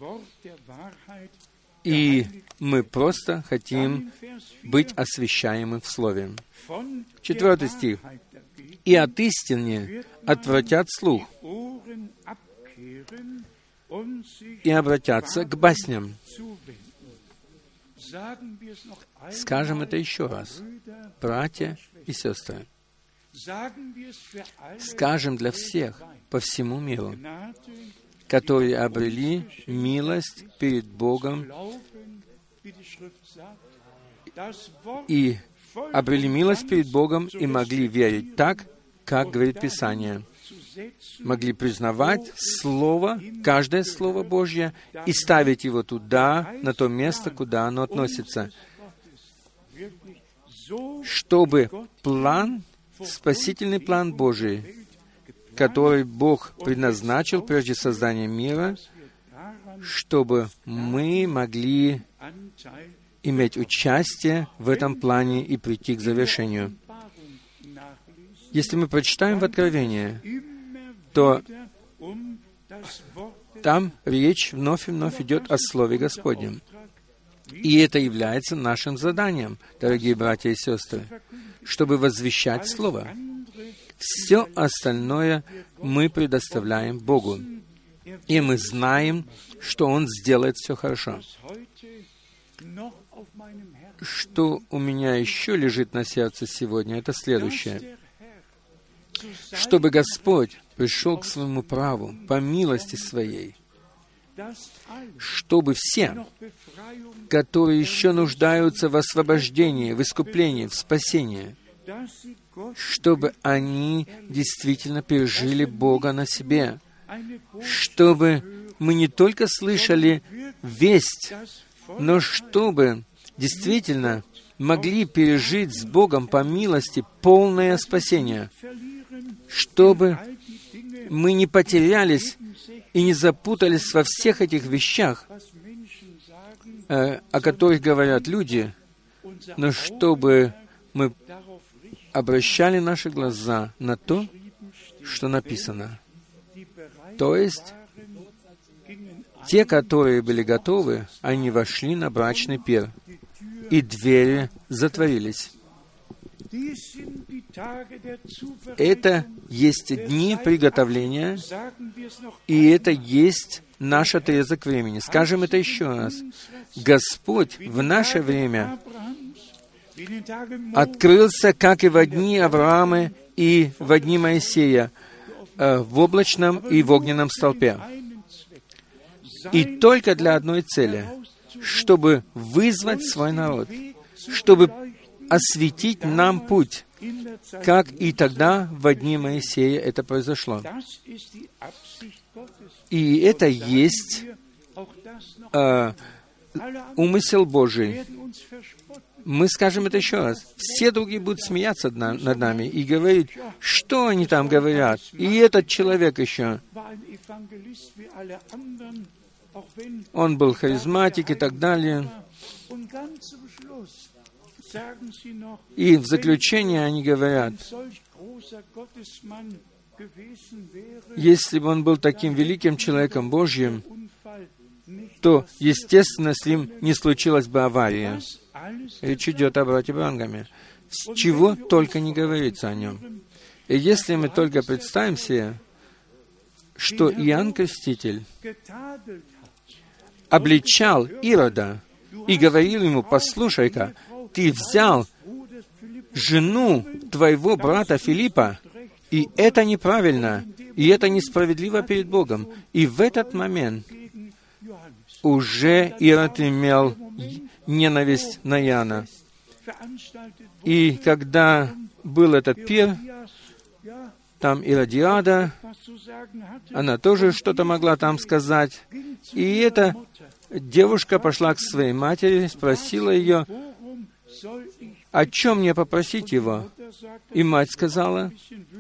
И мы просто хотим быть освящаемы в Слове. Четвертый стих. «И от истины отвратят слух, и обратятся к басням». Скажем это еще раз, братья и сестры. Скажем для всех по всему миру, которые обрели милость перед Богом и обрели милость перед Богом и могли верить так, как говорит Писание. Могли признавать Слово, каждое Слово Божье, и ставить его туда, на то место, куда оно относится, чтобы план, спасительный план Божий, который Бог предназначил прежде создания мира, чтобы мы могли иметь участие в этом плане и прийти к завершению. Если мы прочитаем в Откровении, то там речь вновь и вновь идет о Слове Господнем. И это является нашим заданием, дорогие братья и сестры, чтобы возвещать Слово. Все остальное мы предоставляем Богу. И мы знаем, что Он сделает все хорошо. Что у меня еще лежит на сердце сегодня, это следующее. Чтобы Господь пришел к своему праву по милости Своей, чтобы все, которые еще нуждаются в освобождении, в искуплении, в спасении, чтобы они действительно пережили Бога на себе, чтобы мы не только слышали весть, но чтобы действительно могли пережить с Богом по милости полное спасение, чтобы мы не потерялись и не запутались во всех этих вещах, о которых говорят люди, но чтобы мы обращали наши глаза на то, что написано. То есть, те, которые были готовы, они вошли на брачный пир, и двери затворились. Это есть дни приготовления, и это есть наш отрезок времени. Скажем это еще раз. Господь в наше время открылся, как и во дни Авраама и во дни Моисея, в облачном и в огненном столпе. И только для одной цели, чтобы вызвать свой народ, чтобы осветить нам путь, как и тогда во дни Моисея это произошло. И это есть э, умысел Божий. Мы скажем это еще раз. Все другие будут смеяться над нами и говорить, что они там говорят. И этот человек еще. Он был харизматик и так далее. И в заключение они говорят, если бы он был таким великим человеком Божьим, то, естественно, с ним не случилась бы авария. Речь идет о брате Бранхаме. С чего только не говорится о нем. И если мы только представим себе, что Иоанн Креститель обличал Ирода и говорил ему, послушай-ка, ты взял жену твоего брата Филиппа, и это неправильно, и это несправедливо перед Богом. И в этот момент уже Ирод имел ненависть на Иоанна. И когда был этот пир, там Иродиада, она тоже что-то могла там сказать. И эта девушка пошла к своей матери, спросила ее, о чем мне попросить его? И мать сказала,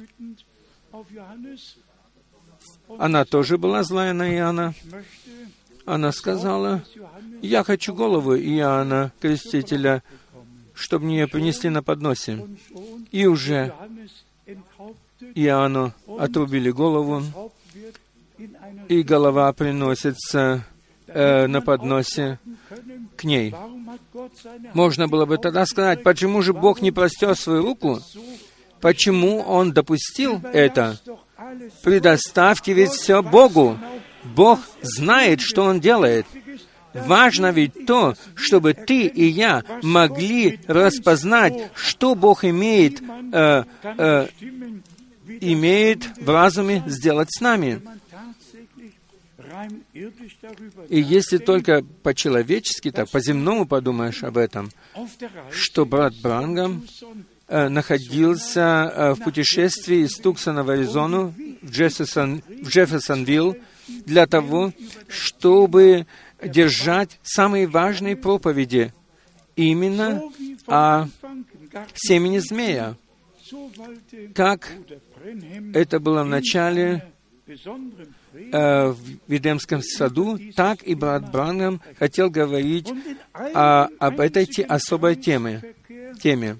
она тоже была злая на Иоанна. Она сказала, я хочу голову Иоанна Крестителя, чтобы мне ее принесли на подносе. И уже Иоанну отрубили голову, и голова приносится э, на подносе к ней. Можно было бы тогда сказать, почему же Бог не простер свою руку? Почему Он допустил это? Предоставьте ведь все Богу. Бог знает, что Он делает. Важно ведь то, чтобы ты и я могли распознать, что Бог имеет, э, э, имеет в разуме сделать с нами. И если только по-человечески, так, по-земному подумаешь об этом, что брат Бранхам э, находился э, в путешествии из Туксона в Аризону, в, Джефферсон, в Джефферсонвилл, для того, чтобы держать самые важные проповеди именно о семени змея. Как это было в начале э, в Эдемском саду, так и брат Бранхам хотел говорить о, об этой те, особой теме, теме.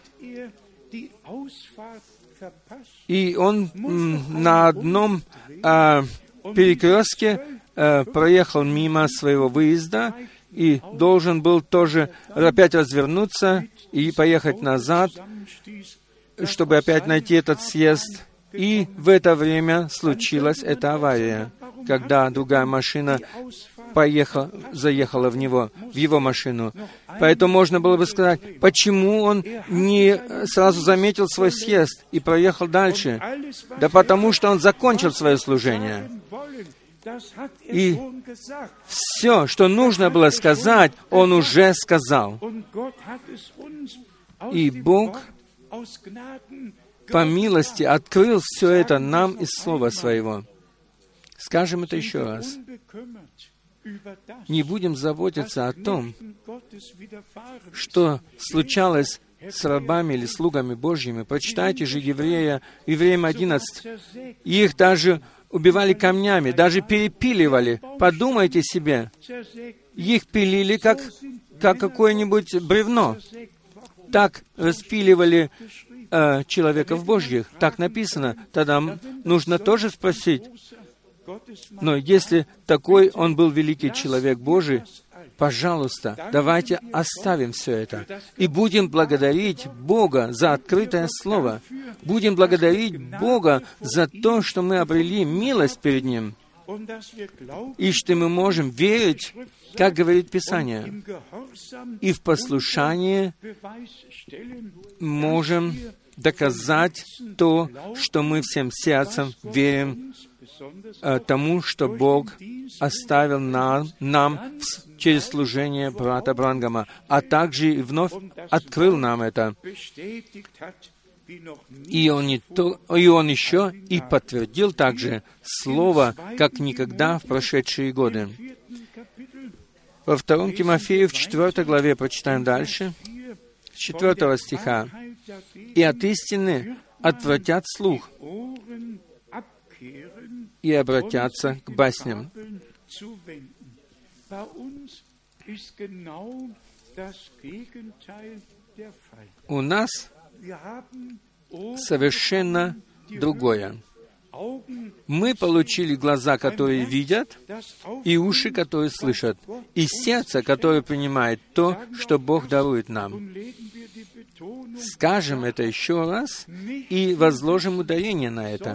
И он м, на одном э, перекрестке э, проехал мимо своего выезда и должен был тоже опять развернуться и поехать назад, чтобы опять найти этот съезд. И в это время случилась эта авария, когда другая машина поехала, заехала в него, в его машину. Поэтому можно было бы сказать, почему он не сразу заметил свой съезд и проехал дальше? Да потому что он закончил свое служение. И все, что нужно было сказать, он уже сказал. И Бог по милости открыл все это нам из Слова Своего. Скажем это еще раз. Не будем заботиться о том, что случалось с рабами или слугами Божьими. Прочитайте же Еврея, Евреям одиннадцать. Их даже убивали камнями, даже перепиливали. Подумайте себе, их пилили как, как какое-нибудь бревно. Так распиливали э, человеков Божьих. Так написано. Тогда нужно тоже спросить. Но если такой он был великий человек Божий, пожалуйста, давайте оставим все это и будем благодарить Бога за открытое Слово. Будем благодарить Бога за то, что мы обрели милость перед Ним, и что мы можем верить, как говорит Писание, и в послушании можем доказать то, что мы всем сердцем верим тому, что Бог оставил нам, нам через служение брата Бранхама, а также и вновь открыл нам это. И он, не то, и он еще и подтвердил также Слово, как никогда в прошедшие годы. Во втором Тимофею, в четвертой главе, прочитаем дальше, с четвертого стиха. «И от истины отвратят слух, и обратятся к басням». У нас совершенно другое. Мы получили глаза, которые видят, и уши, которые слышат, и сердце, которое принимает то, что Бог дарует нам. Скажем это еще раз и возложим ударение на это.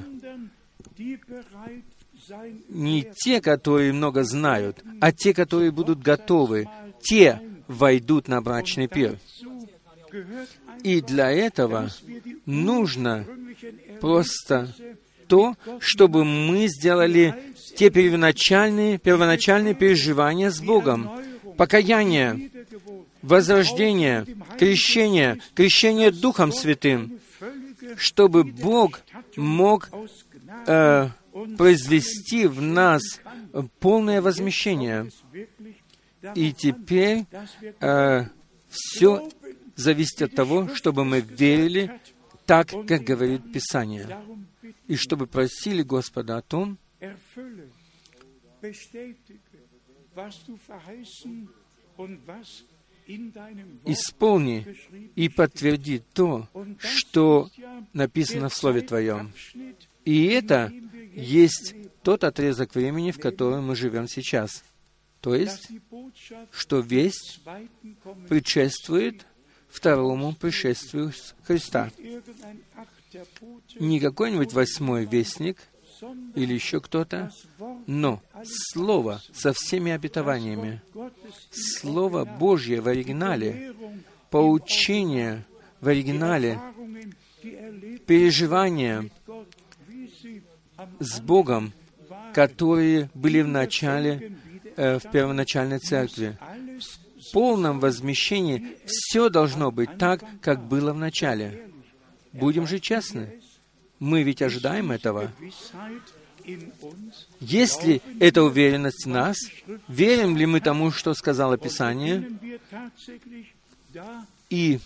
Не те, которые много знают, а те, которые будут готовы, те войдут на брачный пир. И для этого нужно просто то, чтобы мы сделали те первоначальные, первоначальные переживания с Богом. Покаяние, возрождение, крещение, крещение Духом Святым, чтобы Бог мог э, произвести в нас полное возмещение. И теперь э, все зависит от того, чтобы мы верили так, как говорит Писание, и чтобы просили Господа о том, исполни и подтверди то, что написано в Слове Твоем. И это есть тот отрезок времени, в котором мы живем сейчас. То есть, что весть предшествует второму пришествию Христа. Не какой-нибудь восьмой вестник или еще кто-то, но Слово со всеми обетованиями, Слово Божье в оригинале, поучение в оригинале, переживания с Богом, которые были в начале, э, в первоначальной церкви. В полном возмещении все должно быть так, как было в начале. Будем же честны. Мы ведь ожидаем этого. Есть ли эта уверенность в нас? Верим ли мы тому, что сказало Писание? И,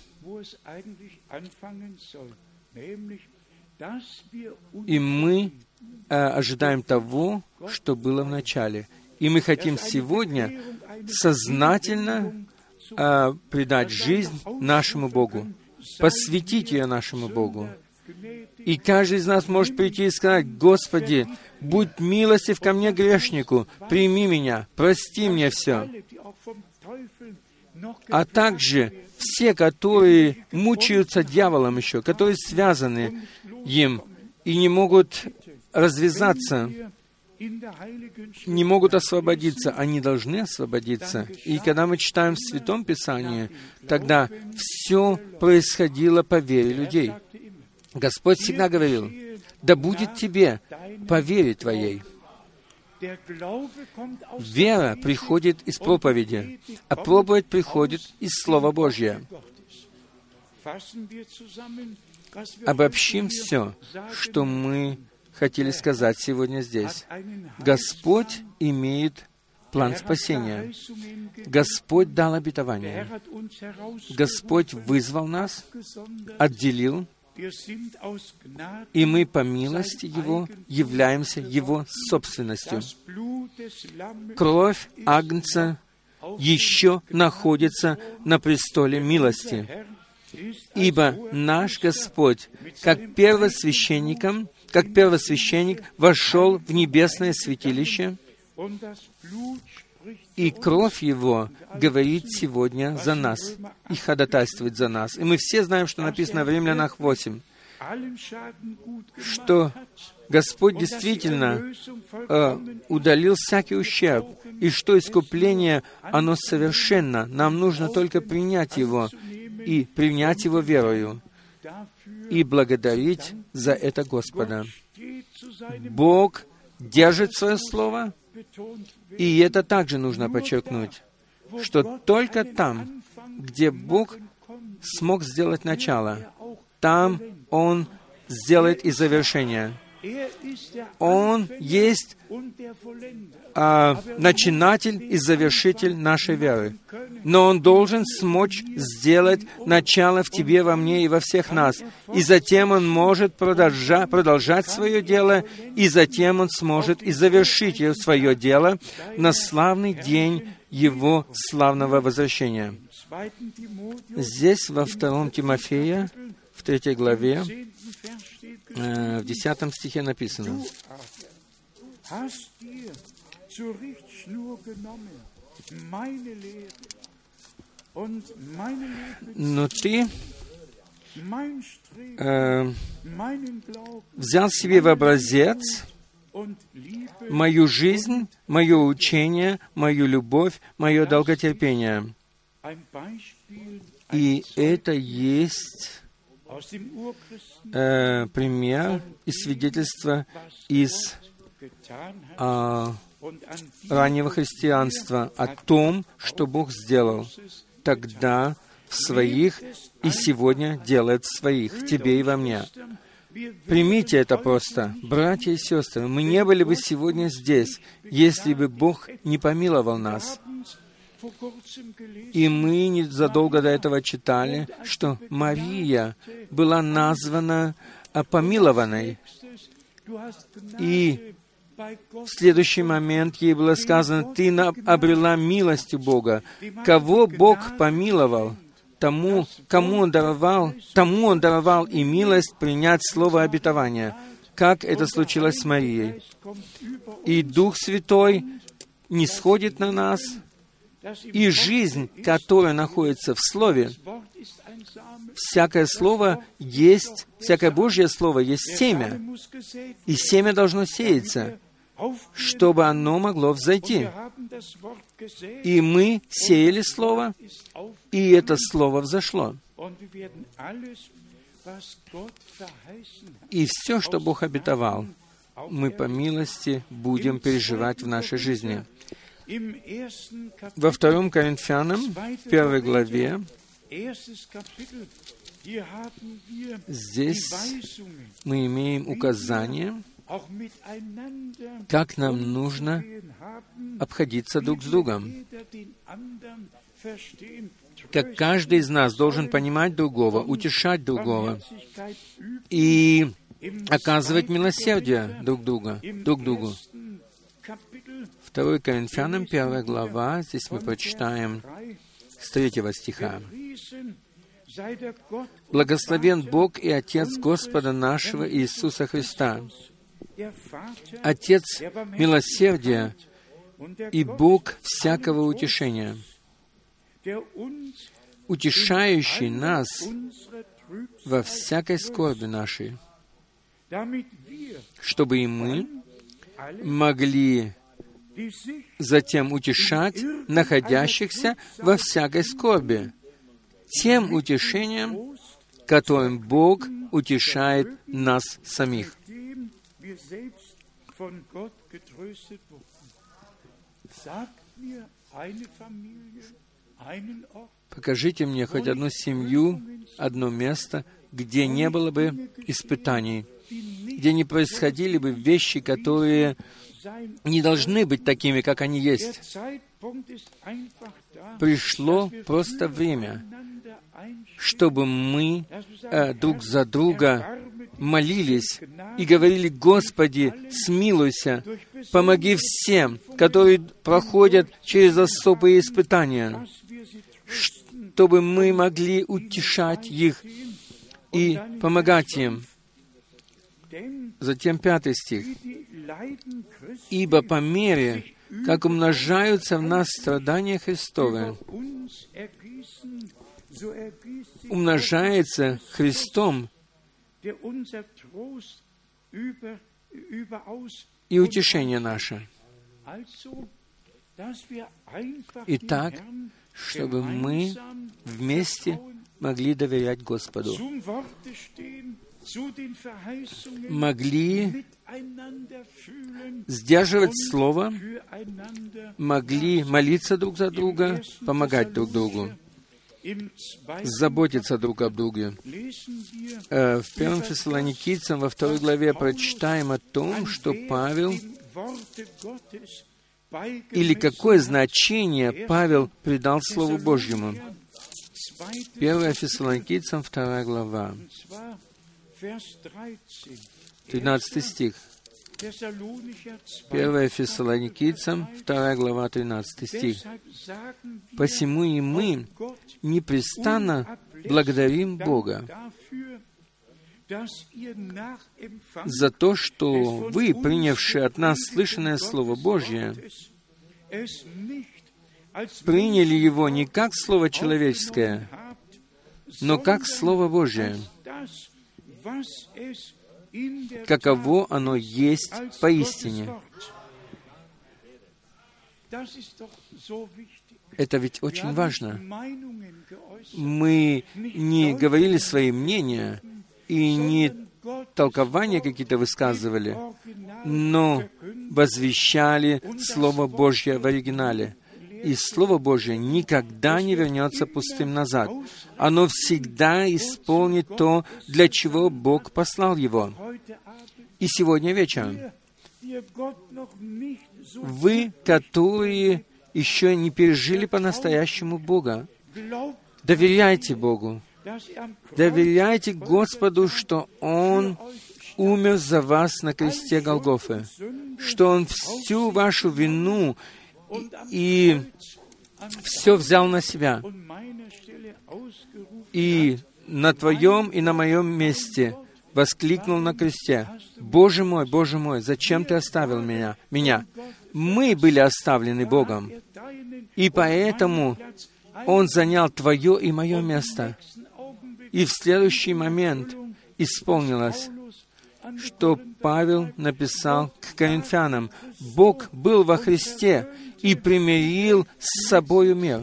и мы э, ожидаем того, что было в начале. И мы хотим сегодня сознательно э, предать жизнь нашему Богу, посвятить ее нашему Богу. И каждый из нас может прийти и сказать: «Господи, будь милостив ко мне, грешнику, прими меня, прости мне все». А также все, которые мучаются дьяволом еще, которые связаны им и не могут развязаться, не могут освободиться, они должны освободиться. И когда мы читаем в Святом Писании, тогда все происходило по вере людей. Господь всегда говорил: «Да будет тебе по вере твоей». Вера приходит из проповеди, а проповедь приходит из Слова Божьего. Обобщим все, что мы хотели сказать сегодня здесь. Господь имеет план спасения. Господь дал обетование. Господь вызвал нас, отделил, и мы по милости Его являемся Его собственностью. Кровь Агнца еще находится на престоле милости, ибо наш Господь, как первосвященником, как первосвященник, вошел в небесное святилище, и кровь Его говорит сегодня за нас и ходатайствует за нас. И мы все знаем, что написано в Римлянах восемь, что Господь действительно э, удалил всякий ущерб, и что искупление, оно совершенно. Нам нужно только принять его, и принять его верою, и благодарить за это Господа. Бог держит свое слово, и это также нужно подчеркнуть, что только там, где Бог смог сделать начало, там Он сделает и завершение. Он есть а, начинатель и завершитель нашей веры. Но Он должен смочь сделать начало в тебе, во мне и во всех нас. И затем Он может продолжа, продолжать свое дело, и затем Он сможет и завершить свое дело на славный день Его славного возвращения. Здесь, во втором Тимофея, в третьей главе, в десятом стихе написано: «Но ты э, взял себе в образец мою жизнь, мое учение, мою любовь, мое долготерпение». И это есть Э, пример и свидетельство из э, раннего христианства о том, что Бог сделал тогда в своих и сегодня делает в своих, в тебе и во мне. Примите это просто, братья и сестры. Мы не были бы сегодня здесь, если бы Бог не помиловал нас. И мы незадолго до этого читали, что Мария была названа помилованной. И В следующий момент ей было сказано: «Ты обрела милость у Бога». Кого Бог помиловал, тому, кому Он даровал, тому Он даровал и милость принять слово обетования, как это случилось с Марией. И Дух Святой нисходит на нас, и жизнь, которая находится в Слове, всякое Слово есть, всякое Божье Слово есть семя, и семя должно сеяться, чтобы оно могло взойти. И мы сеяли Слово, и это Слово взошло. И все, что Бог обетовал, мы по милости будем переживать в нашей жизни. Во втором Коринфянам, в первой главе, здесь мы имеем указание, как нам нужно обходиться друг с другом, как каждый из нас должен понимать другого, утешать другого и оказывать милосердие друг друга, друг другу. второе Коринфянам, первая глава, здесь мы прочитаем с третьего стиха. «Благословен Бог и Отец Господа нашего Иисуса Христа, Отец милосердия и Бог всякого утешения, утешающий нас во всякой скорби нашей, чтобы и мы могли затем утешать находящихся во всякой скорби, тем утешением, которым Бог утешает нас самих». Покажите мне хоть одну семью, одно место, где не было бы испытаний, где не происходили бы вещи, которые не должны быть такими, как они есть. Пришло просто время, чтобы мы э, друг за друга молились и говорили: «Господи, смилуйся, помоги всем, которые проходят через особые испытания», чтобы мы могли утешать их и помогать им. Затем пятый стих. «Ибо по мере, как умножаются в нас страдания Христовы, умножается Христом и утешение наше». Итак, чтобы мы вместе могли доверять Господу, могли сдерживать Слово, могли молиться друг за друга, помогать друг другу, заботиться друг об друге. В первом Фессалоникийцам, во второй главе, прочитаем о том, что Павел, или какое значение Павел придал Слову Божьему. первое Фессалоникийцам, вторая глава, тринадцатый стих. первое Фессалоникийцам, вторая глава, тринадцатый стих. «Посему и мы непрестанно благодарим Бога за то, что вы, принявшие от нас слышанное Слово Божье, приняли его не как Слово человеческое, но как Слово Божье, каково оно есть поистине». Это ведь очень важно. Мы не говорили свои мнения и не толкования какие-то высказывали, но возвещали Слово Божье в оригинале. И Слово Божье никогда не вернется пустым назад. Оно всегда исполнит то, для чего Бог послал его. И сегодня вечером вы, которые еще не пережили по-настоящему Бога, доверяйте Богу. Доверяйте Господу, что Он умер за вас на кресте Голгофы, что Он всю вашу вину и все взял на себя. И на Твоем и на моем месте воскликнул на кресте: «Боже мой, Боже мой, зачем Ты оставил меня?» меня? Мы были оставлены Богом, и поэтому Он занял Твое и мое место. И в следующий момент исполнилось, что Павел написал к Коринфянам: «Бог был во Христе и примирил с собою мир».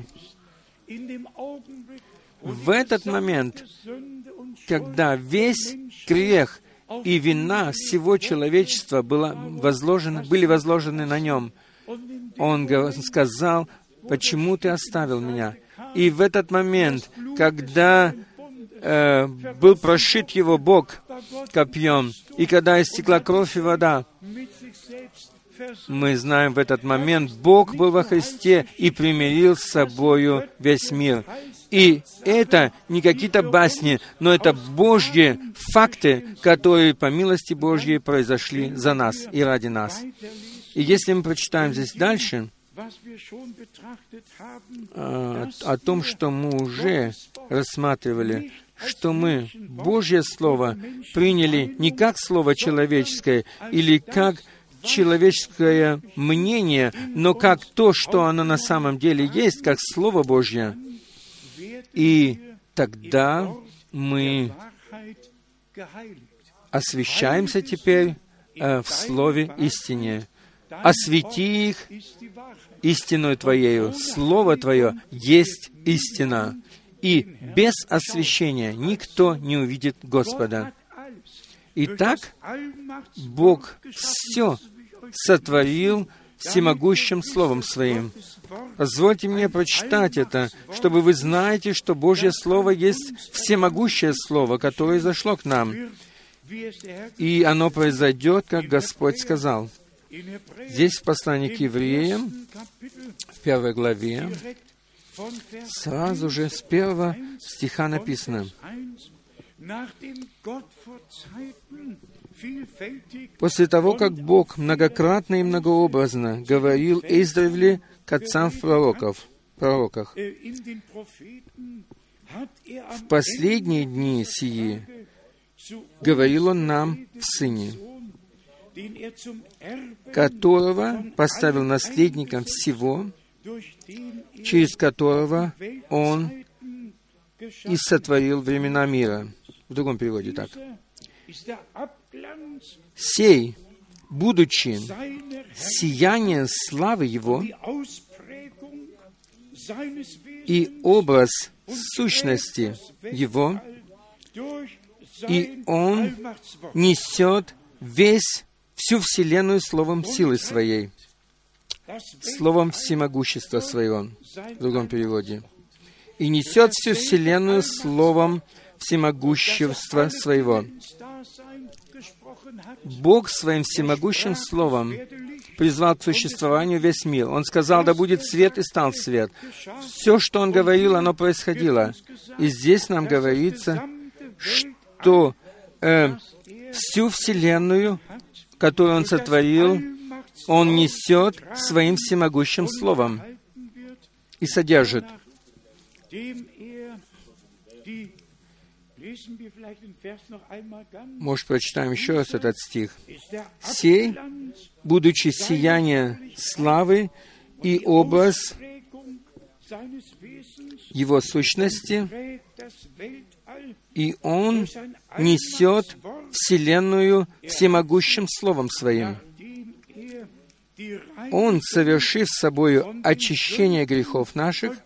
В этот момент, когда весь грех и вина всего человечества была возложена, были возложены на Нем, Он сказал: «Почему Ты оставил меня?» И в этот момент, когда э, был прошит Его бок копьем, и когда истекла кровь и вода, мы знаем, в этот момент Бог был во Христе и примирил с собою весь мир. И это не какие-то басни, но это Божьи факты, которые по милости Божьей произошли за нас и ради нас. И если мы прочитаем здесь дальше о, о том, что мы уже рассматривали, что мы Божье Слово приняли не как Слово человеческое или как человеческое мнение, но как то, что оно на самом деле есть, как Слово Божье. И тогда мы освящаемся теперь э, в Слове истине. «Освети их истиною Твоею». Слово Твое есть истина. И без освящения никто не увидит Господа. Итак, Бог все сотворил всемогущим Словом Своим. Позвольте мне прочитать это, чтобы вы знаете, что Божье Слово есть всемогущее Слово, которое зашло к нам. И оно произойдет, как Господь сказал. Здесь в послании к евреям, в первой главе, сразу же с первого стиха написано: «После того, как Бог многократно и многообразно говорил издревле к отцам в пророков, пророках, в последние дни сии говорил Он нам в Сыне, которого поставил наследником всего, через которого Он и сотворил времена мира». В другом переводе так. «Сей, будучи сияние славы Его и образ сущности Его, и Он несет весь, всю вселенную словом силы Своей», словом всемогущества Своего, в другом переводе. «И несет всю вселенную словом всемогущества Своего». Бог Своим всемогущим Словом призвал к существованию весь мир. Он сказал: «Да будет свет», и стал свет. Все, что Он говорил, оно происходило. И здесь нам говорится, что э, всю вселенную, которую Он сотворил, Он несет Своим всемогущим Словом и содержит. Может, прочитаем еще раз этот стих. «Сей, будучи сияние славы и образ Его сущности, и Он несет вселенную всемогущим Словом Своим. Он, совершив собою очищение грехов наших,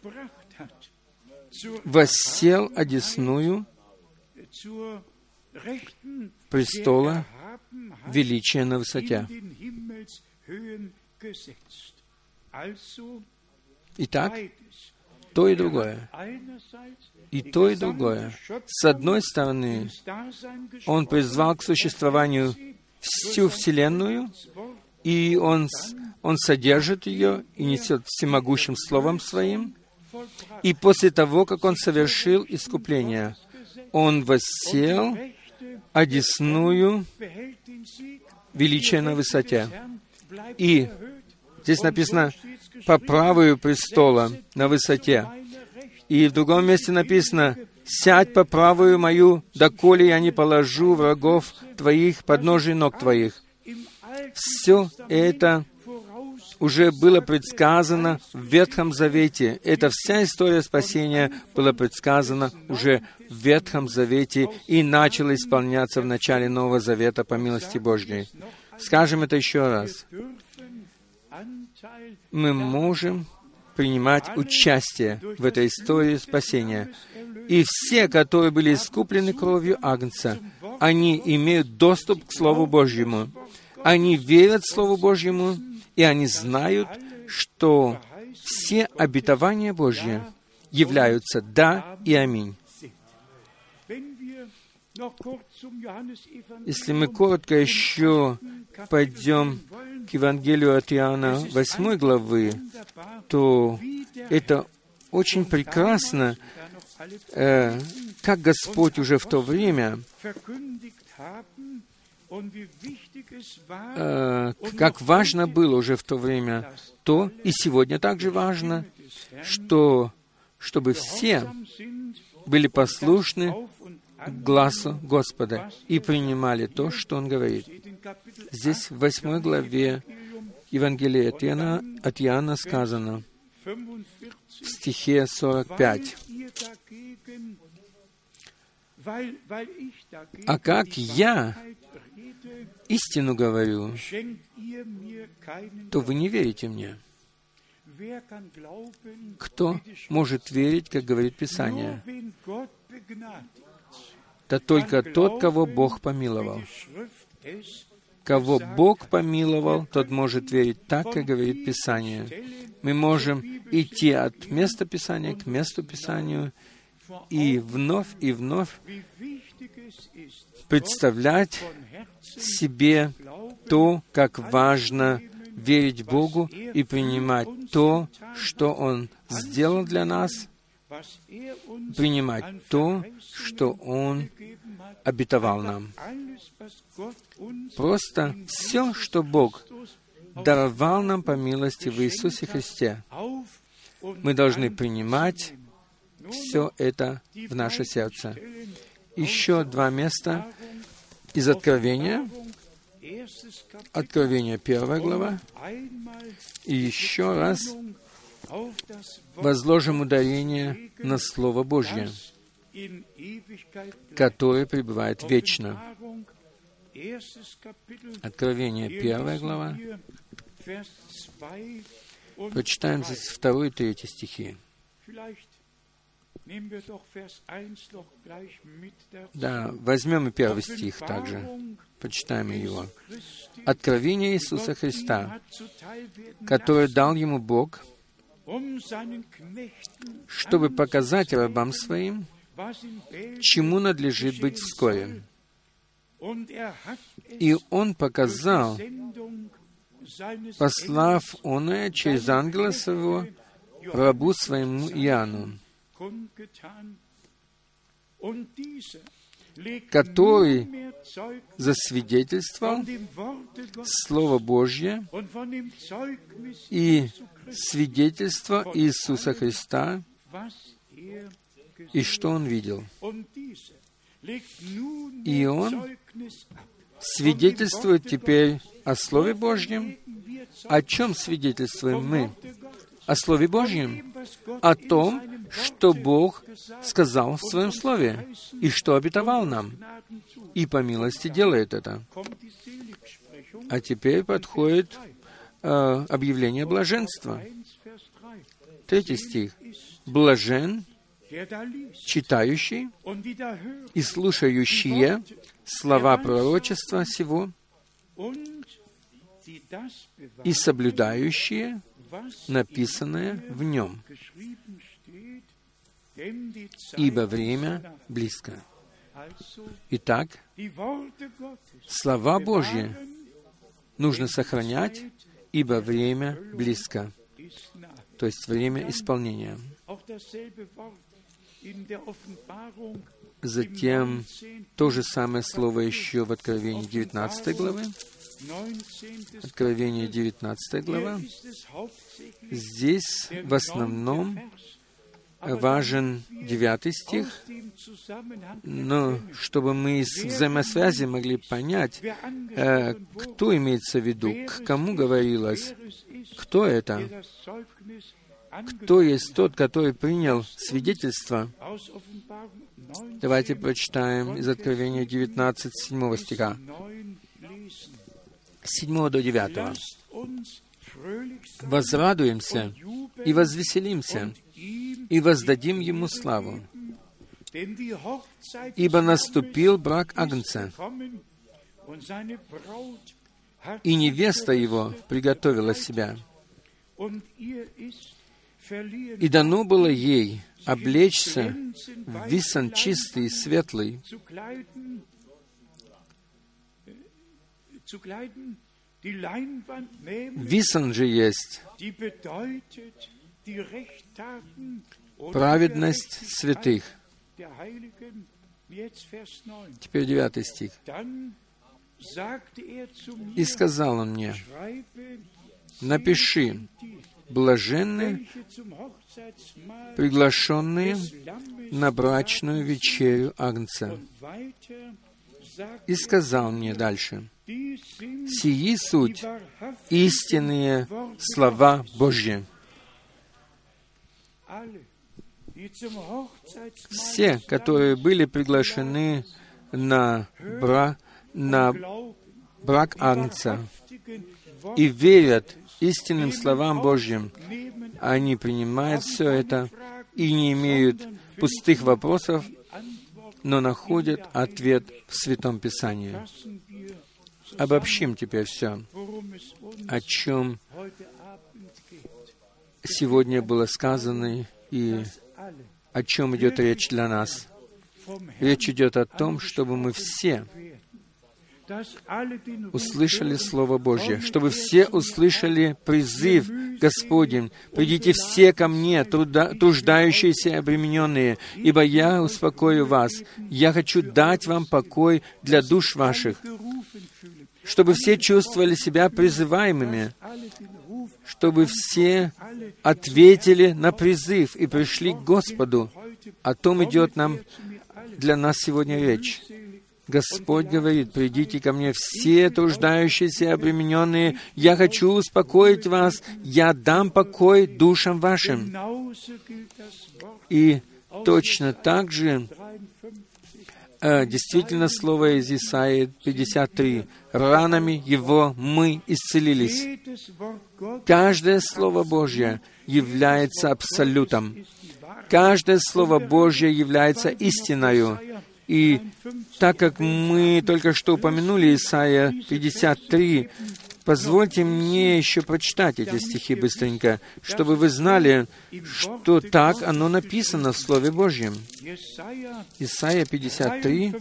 воссел одесную престола величия на высоте». Итак, то и другое. И то, и другое. С одной стороны, Он призвал к существованию всю Вселенную, и Он, он содержит ее и несет всемогущим Словом Своим. И после того, как Он совершил искупление, Он воссел одесную величия на высоте. И здесь написано «по правую престола на высоте». И в другом месте написано «сядь по правую мою, доколе я не положу врагов твоих под ножи ног твоих». Все это уже было предсказано в Ветхом Завете. Эта вся история спасения была предсказана уже в Ветхом Завете и начала исполняться в начале Нового Завета по милости Божьей. Скажем это еще раз. Мы можем принимать участие в этой истории спасения. И все, которые были искуплены кровью Агнца, они имеют доступ к Слову Божьему. Они верят Слову Божьему, и они знают, что все обетования Божьи являются «да» и «аминь». Если мы коротко еще пойдем к Евангелию от Иоанна восьмой главы, то это очень прекрасно, э, как Господь уже в то время, э, как важно было уже в то время то, и сегодня также важно, что, чтобы все были послушны глазу Господа и принимали то, что Он говорит. Здесь в восьмой главе Евангелия от Иоанна, от Иоанна сказано в стихе сорок пять. «А как я истину говорю, то вы не верите мне. Кто может верить, как говорит Писание? Да только тот, кого Бог помиловал. Кого Бог помиловал, тот может верить так, как говорит Писание». Мы можем идти от места Писания к месту Писанию и вновь и вновь представлять себе то, как важно верить Богу и принимать то, что Он сделал для нас, принимать то, что Он обетовал нам. Просто все, что Бог даровал нам по милости в Иисусе Христе, мы должны принимать все это в наше сердце. Еще два места из Откровения. Откровение, первая глава. И еще раз возложим ударение на Слово Божье, которое пребывает вечно. Откровение, первая глава. Прочитаем здесь второй и третий стихи. Да, возьмем и первый стих также. Почитаем его. «Откровение Иисуса Христа, которое дал Ему Бог, чтобы показать рабам Своим, чему надлежит быть вскоре. И Он показал, послав оное через ангела Своего рабу Своему Иоанну, который засвидетельствовал Слово Божье и свидетельство Иисуса Христа, и что Он видел. И Он свидетельствует теперь о Слове Божьем. О чем свидетельствуем мы? О Слове Божьем? О том, что Бог сказал в Своем Слове, и что обетовал нам, и по милости делает это. А теперь подходит э, объявление блаженства. Третий стих. «Блажен, читающий и слушающие слова пророчества сего, и соблюдающие написанное в нем, ибо время близко». Итак, слова Божьи нужно сохранять, ибо время близко, то есть время исполнения. Затем То же самое слово еще в Откровении девятнадцатой главы. Откровение девятнадцатая глава. Здесь в основном важен девятый стих, но чтобы мы из взаимосвязи могли понять, э, кто имеется в виду, к кому говорилось, кто это, кто есть тот, который принял свидетельство. Давайте прочитаем из Откровения девятнадцать, седьмого стиха. С седьмого до девятого. «Возрадуемся и возвеселимся, и воздадим Ему славу, ибо наступил брак Агнца, и невеста Его приготовила себя. И дано было ей облечься в висан чистый и светлый, висан же есть праведность святых». Теперь девятый стих. «И сказал он мне: напиши, блаженны приглашенные на брачную вечерю Агнца. И сказал мне дальше: сии суть истинные слова Божьи». Все, которые были приглашены на, бра, на брак Агнца и верят истинным словам Божьим, они принимают все это и не имеют пустых вопросов, но находят ответ в Святом Писании. Обобщим теперь все, о чем сегодня было сказано и о чем идет речь для нас. Речь идет о том, чтобы мы все услышали Слово Божье, чтобы все услышали призыв Господень: «Придите все ко мне, труда, труждающиеся и обремененные, ибо я успокою вас. Я хочу дать вам покой для душ ваших». Чтобы все чувствовали себя призываемыми, чтобы все ответили на призыв и пришли к Господу. О том идет нам, для нас сегодня речь. Господь говорит: «Придите ко мне все труждающиеся и обремененные, я хочу успокоить вас, я дам покой душам вашим». И точно так же э, действительно слово из Исаии пятьдесят три: «Ранами Его мы исцелились». Каждое Слово Божье является абсолютом. Каждое Слово Божье является истиною. И так как мы только что упомянули Исаия пятьдесят три, позвольте мне еще прочитать эти стихи быстренько, чтобы вы знали, что так оно написано в Слове Божьем. Исаия пятьдесят три,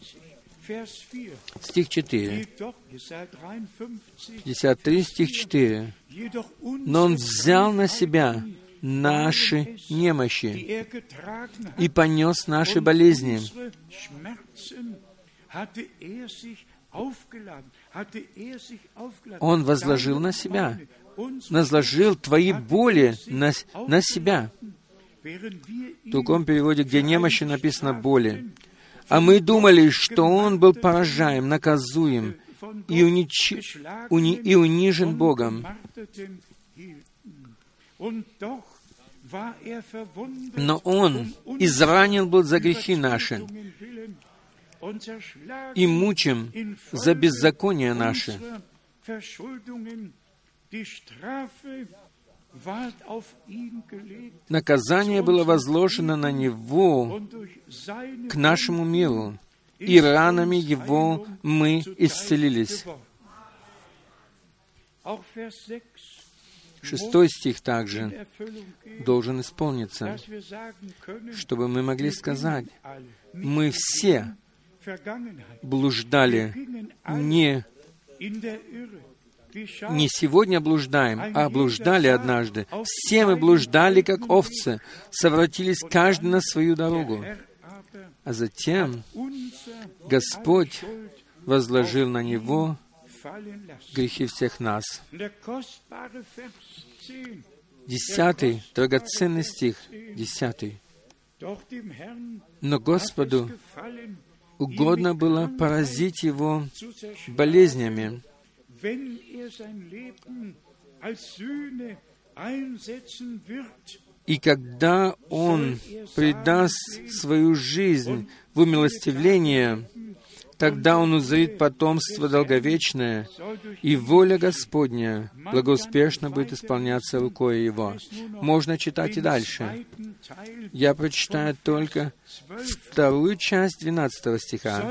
стих четыре. пятьдесят три, стих четыре. «Но Он взял на себя наши немощи и понес наши болезни». Он возложил на себя, возложил твои боли на, на себя. В другом переводе, где немощи, написано «боли». А мы думали, что Он был поражаем, наказуем и, унич... уни... и унижен Богом. Но Он изранен был за грехи наши и мучим за беззакония наши. Наказание было возложено на Него к нашему миру, и ранами Его мы исцелились. Шестой стих также должен исполниться, чтобы мы могли сказать: мы все блуждали не Не сегодня блуждаем, а блуждали однажды. Все мы блуждали, как овцы, совратились каждый на свою дорогу. А затем Господь возложил на Него грехи всех нас. Десятый, драгоценный стих, десятый. Но Господу угодно было поразить его болезнями, и когда Он предаст свою жизнь в умилостивление, тогда Он узрит потомство долговечное, и воля Господня благоуспешно будет исполняться рукой Его. Можно читать и дальше. Я прочитаю только вторую часть двенадцатого стиха.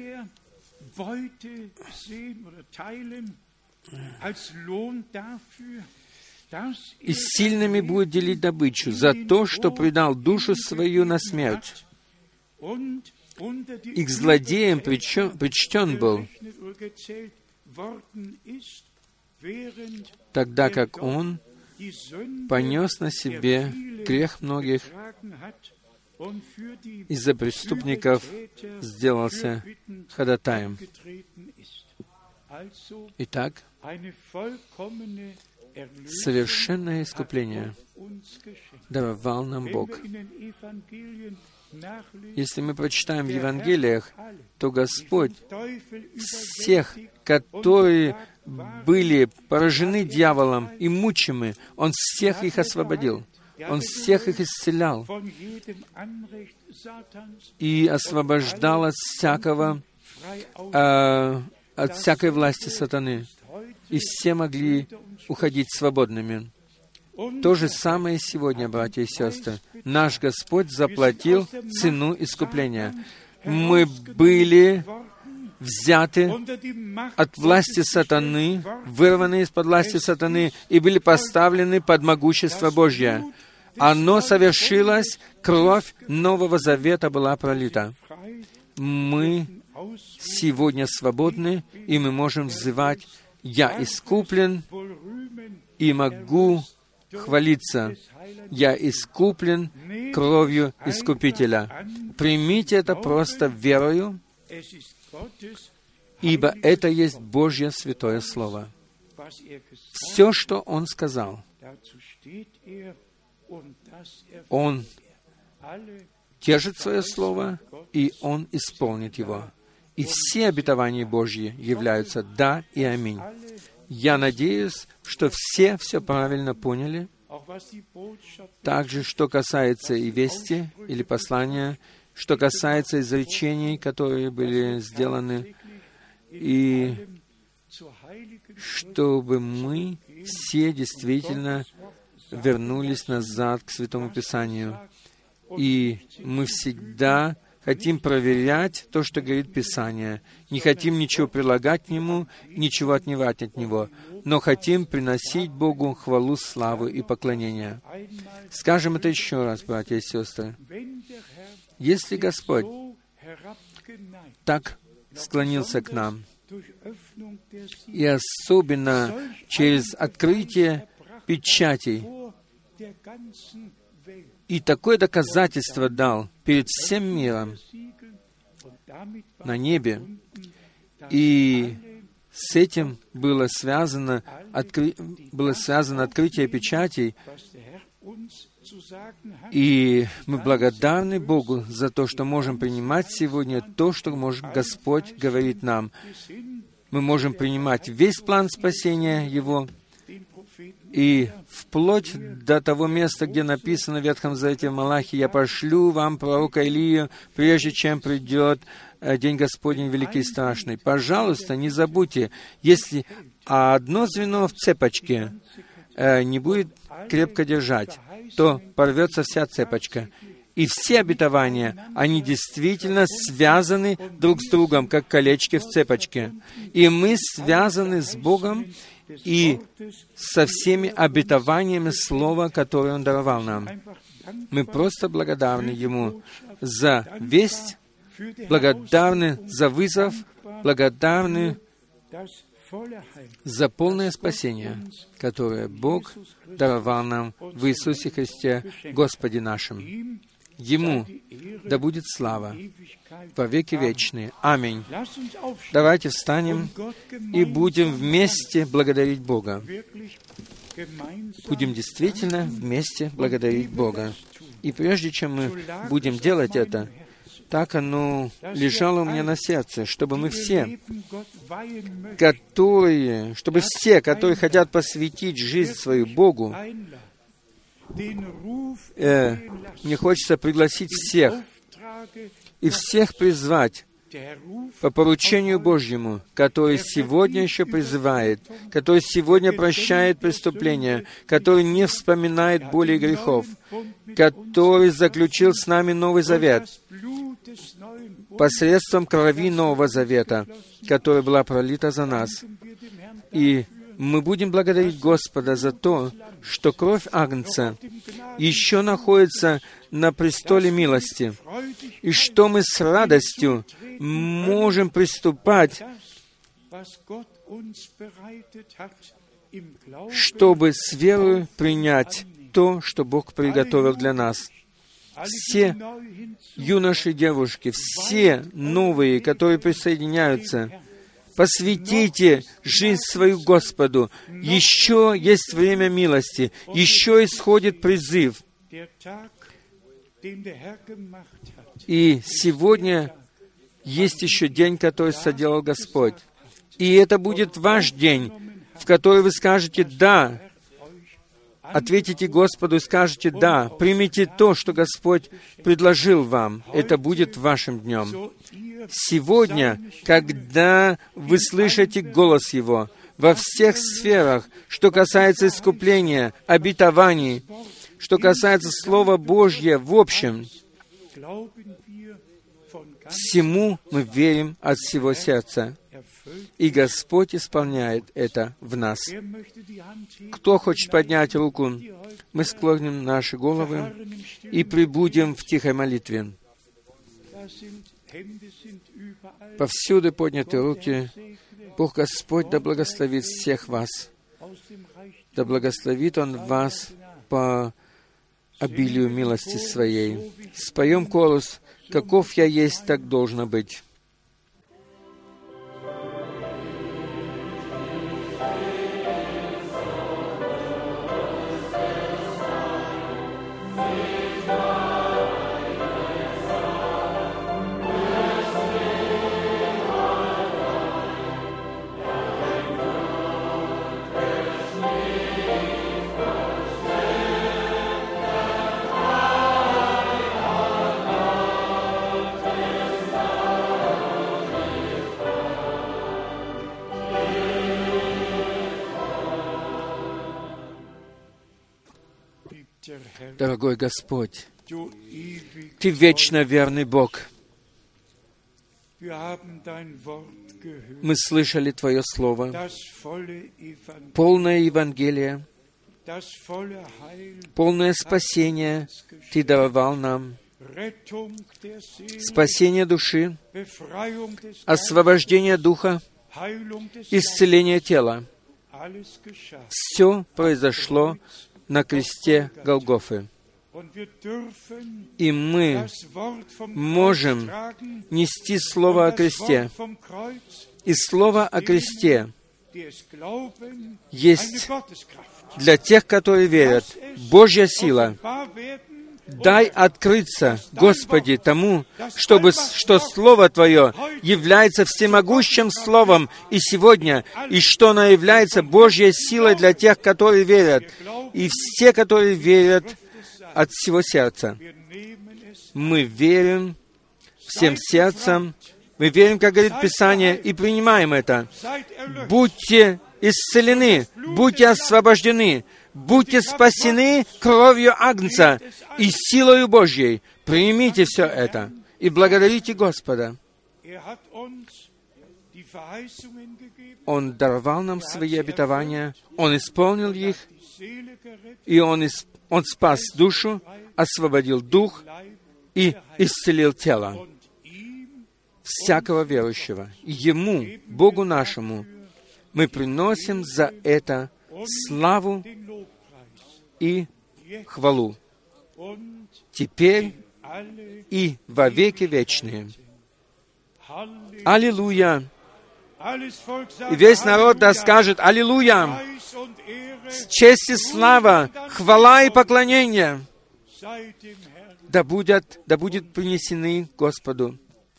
«И сильными будет делить добычу за то, что предал душу свою на смерть. И к злодеям причтен был, тогда как он понес на себе грех многих, из-за преступников сделался ходатаем». Итак, совершенное искупление даровал нам Бог. Если мы прочитаем в Евангелиях, то Господь всех, которые были поражены дьяволом и мучимы, Он всех их освободил. Он всех их исцелял и освобождал от всякого, э, от всякой власти сатаны. И все могли уходить свободными. То же самое сегодня, братья и сестры. Наш Господь заплатил цену искупления. Мы были взяты от власти сатаны, вырваны из-под власти сатаны и были поставлены под могущество Божье. Оно совершилось, кровь Нового Завета была пролита. Мы сегодня свободны, и мы можем взывать: «Я искуплен и могу хвалиться. Я искуплен кровью Искупителя». Примите это просто верою, ибо это есть Божье святое Слово. Все, что Он сказал, Он держит свое Слово, и Он исполнит его. И все обетования Божьи являются «да» и «аминь». Я надеюсь, что все все правильно поняли. Также, что касается и вести, или послания, что касается изречений, которые были сделаны, и чтобы мы все действительно вернулись назад к Святому Писанию. И мы всегда хотим проверять то, что говорит Писание. Не хотим ничего прилагать к нему, ничего отнимать от него, но хотим приносить Богу хвалу, славу и поклонение. Скажем это еще раз, братья и сестры. Если Господь так склонился к нам, и особенно через открытие печатей, и такое доказательство дал перед всем миром на небе, и с этим было связано, откры... было связано открытие печатей, и мы благодарны Богу за то, что можем принимать сегодня то, что может Господь говорит нам. Мы можем принимать весь план спасения Его, и вплоть до того места, где написано в Ветхом Завете в Малахии: «Я пошлю вам пророка Илию, прежде чем придет день Господень великий и страшный». Пожалуйста, не забудьте, если одно звено в цепочке не будет крепко держать, то порвется вся цепочка. И все обетования, они действительно связаны друг с другом, как колечки в цепочке. И мы связаны с Богом и со всеми обетованиями Слова, которое Он даровал нам. Мы просто благодарны Ему за весть, благодарны за вызов, благодарны за полное спасение, которое Бог даровал нам в Иисусе Христе, Господе нашим. Ему да будет слава во веки вечные. Аминь. Давайте встанем и будем вместе благодарить Бога. Будем действительно вместе благодарить Бога. И прежде чем мы будем делать это, так оно лежало у меня на сердце, чтобы мы все, которые, чтобы все, которые хотят посвятить жизнь свою Богу, э, мне хочется пригласить всех и всех призвать по поручению Божьему, который сегодня еще призывает, который сегодня прощает преступления, который не вспоминает боли и грехов, который заключил с нами Новый Завет посредством крови Нового Завета, которая была пролита за нас. И мы будем благодарить Господа за то, что кровь Агнца еще находится на престоле милости, и что мы с радостью можем приступать, чтобы с верой принять то, что Бог приготовил для нас. Все юноши и девушки, все новые, которые присоединяются, посвятите жизнь свою Господу. Еще есть время милости, еще исходит призыв. И сегодня есть еще день, который соделал Господь. И это будет ваш день, в который вы скажете «да». Ответите Господу и скажете «да». Примите то, что Господь предложил вам. Это будет вашим днем. Сегодня, когда вы слышите голос Его во всех сферах, что касается искупления, обетований, что касается Слова Божьего в общем, всему мы верим от всего сердца. И Господь исполняет это в нас. Кто хочет поднять руку, мы склоним наши головы и пребудем в тихой молитве. Повсюду подняты руки. Бог Господь да благословит всех вас. Да благословит Он вас по обилию милости Своей. Споем колос «Каков я есть, так должно быть». Дорогой Господь, Ты вечно верный Бог. Мы слышали Твое Слово, полное Евангелие, полное спасение Ты даровал нам, спасение души, освобождение духа, исцеление тела. Все произошло на кресте Голгофы. И мы можем нести Слово о кресте. И Слово о кресте есть для тех, которые верят, Божья сила. Дай открыться, Господи, тому, чтобы, что Слово Твое является всемогущим Словом и сегодня, и что оно является Божьей силой для тех, которые верят, и все, которые верят от всего сердца. Мы верим всем сердцем, мы верим, как говорит Писание, и принимаем это. Будьте исцелены, будьте освобождены, будьте спасены кровью Агнца и силою Божьей. Примите все это и благодарите Господа. Он даровал нам свои обетования, Он исполнил их, и Он, исп... Он спас душу, освободил дух и исцелил тело всякого верующего. И Ему, Богу нашему, мы приносим за это славу и хвалу. Теперь и во веки вечные. Аллилуйя! И весь народ да скажет Аллилуйя! Честь и слава, хвала и поклонение да будет, да будет принесены Господу.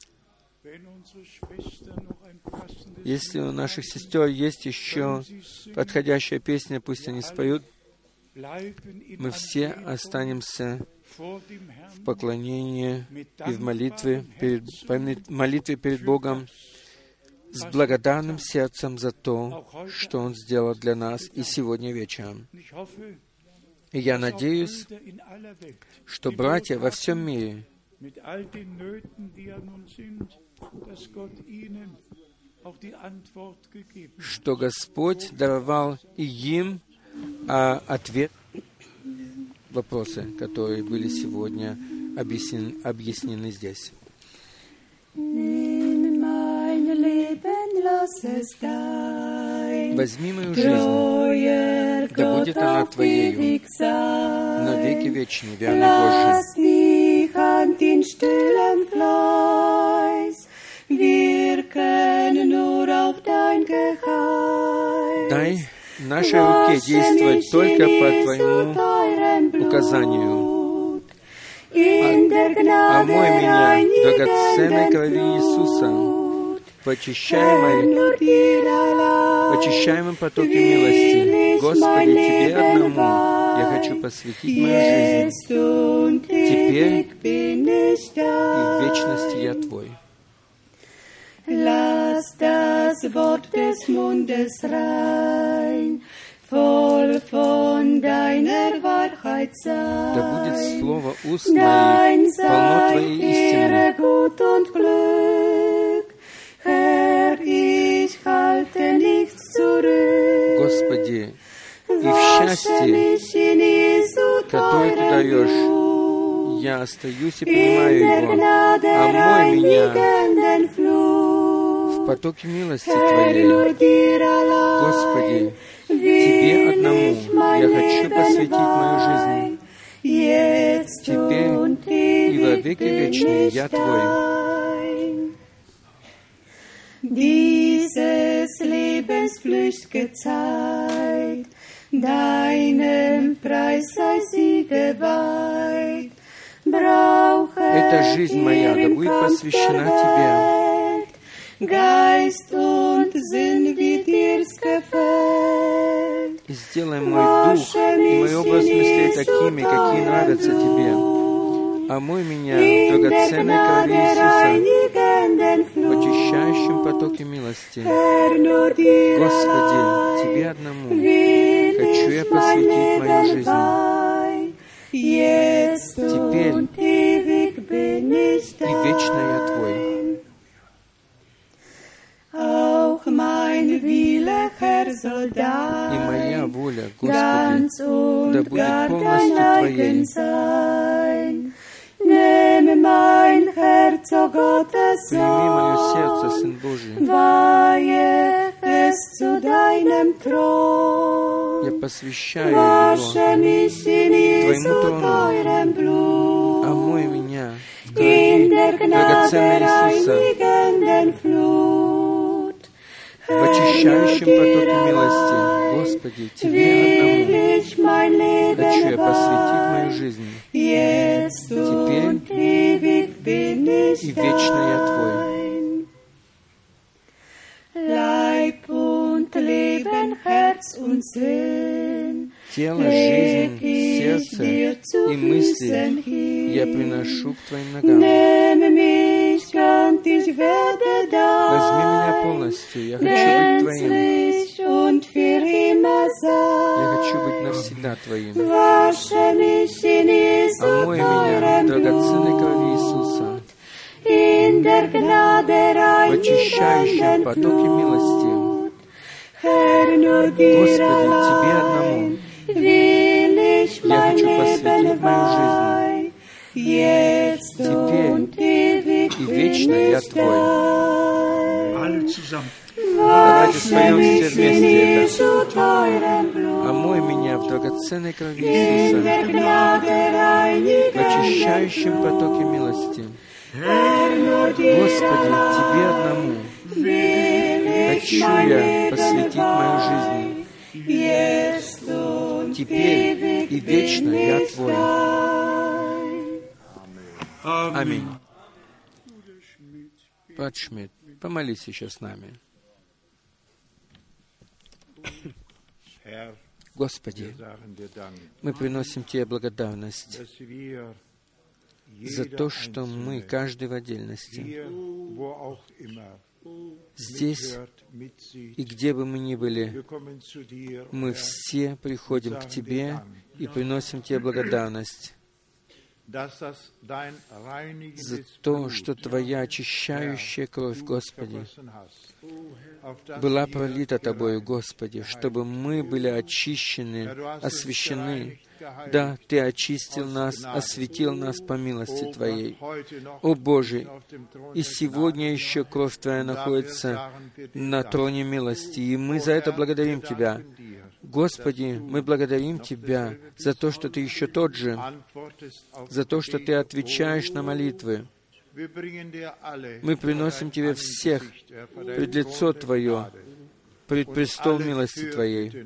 Если у наших сестер есть еще подходящая песня, пусть они споют. Мы все останемся в поклонении и в молитве перед, молитве перед Богом с благодарным сердцем за то, что Он сделал для нас и сегодня вечером. И я надеюсь, что братья во всем мире, что Господь даровал и им а, ответ на вопросы, которые были сегодня объяснены, объяснены здесь. Возьми мою жизнь, да будет она Твоею, на веки вечные, верный Божий. Дай нашей руке действовать только по Твоему указанию. Омой меня драгоценной крови Иисуса, в очищаемой, в очищаемом потоке милости. Господи, Тебе одному я хочу посвятить мою жизнь. Теперь и в вечности я Твой. Lass das Wort des Mundes rein, voll von deiner Wahrheit sein. Да будет слово уст моих полно Твоей истины. Gut und Glück, Herr, ich halte nichts zurück. Господи, и в счастье, которое Ты даешь, я остаюсь и принимаю его. Омой меня в потоке милости Твоей. Господи, Тебе одному я хочу посвятить мою жизнь. Теперь и во веки вечные я Твой. Dieses Lebens flücht'ge Zeit, deinem Preis sei sie geweiht. Эта жизнь моя да будет посвящена Тебе. Geist und Sinn, wie dir's gefällt. И сделай мой дух и мой образ мыслей такими, какие нравятся Тебе. Омой меня в драгоценной крови Иисуса, в очищающем потоке милости. Господи, Тебе одному хочу я посвятить мою жизнь. Теперь и вечно я Твой. Auch mein Wille, Herr, soll И моя воля, ganz Господи, да und будет gar dein полностью eigen Твоей. sein. Nimm mein Herz, o Gottes Прими мое Sohn, сердце, Сын Божий. weihe es zu deinem Thron. Я посвящаю Wasche его mich in Твоему Jesu трону. teurem Blut, Омой меня в in крови der Gnade драгоценной Иисуса, reinigenden Flut. в очищающем потоке милости. Господи, Тебе одному хочу я посвятить мою жизнь. Теперь и вечно я Твой. Leib und Leben, Herz und Sinn, Тело, жизнь, сердце и мысли я приношу к Твоим ногам. nimm mich ganz, ich werde Возьми меня dein, полностью, я хочу быть Твоим. gänzlich und für immer Я sein. хочу быть навсегда Твоим. Wasche mich in Jesu Омой меня в teurem драгоценной крови Blut, Иисуса, in der Gnade в очищающем reinigenden потоке милости. Flut. Herr, nur dir Господи, Тебе allein одному will ich я mein хочу Leben посвятить мою жизнь. weihen, jetzt Теперь und ewig и bin вечно я ich Твой. dein. Alle zusammen. Давайте споем все вместе это. Омой меня в драгоценной крови Иисуса, в очищающем потоке милости. Господи, Тебе одному хочу я посвятить мою жизнь. Теперь и вечно я Твой. Аминь. Брат Шмидт, помолись сейчас с нами. Господи, мы приносим Тебе благодарность за то, что мы, каждый в отдельности, здесь и где бы мы ни были, мы все приходим к Тебе и приносим Тебе благодарность за то, что Твоя очищающая кровь, Господи, была пролита Тобою, Господи, чтобы мы были очищены, освящены. Да, Ты очистил нас, осветил нас по милости Твоей. О Боже, и сегодня еще кровь Твоя находится на троне милости, и мы за это благодарим Тебя. Господи, мы благодарим Тебя за то, что Ты еще тот же, за то, что Ты отвечаешь на молитвы. Мы приносим Тебе всех пред лицо Твое, пред престол милости Твоей.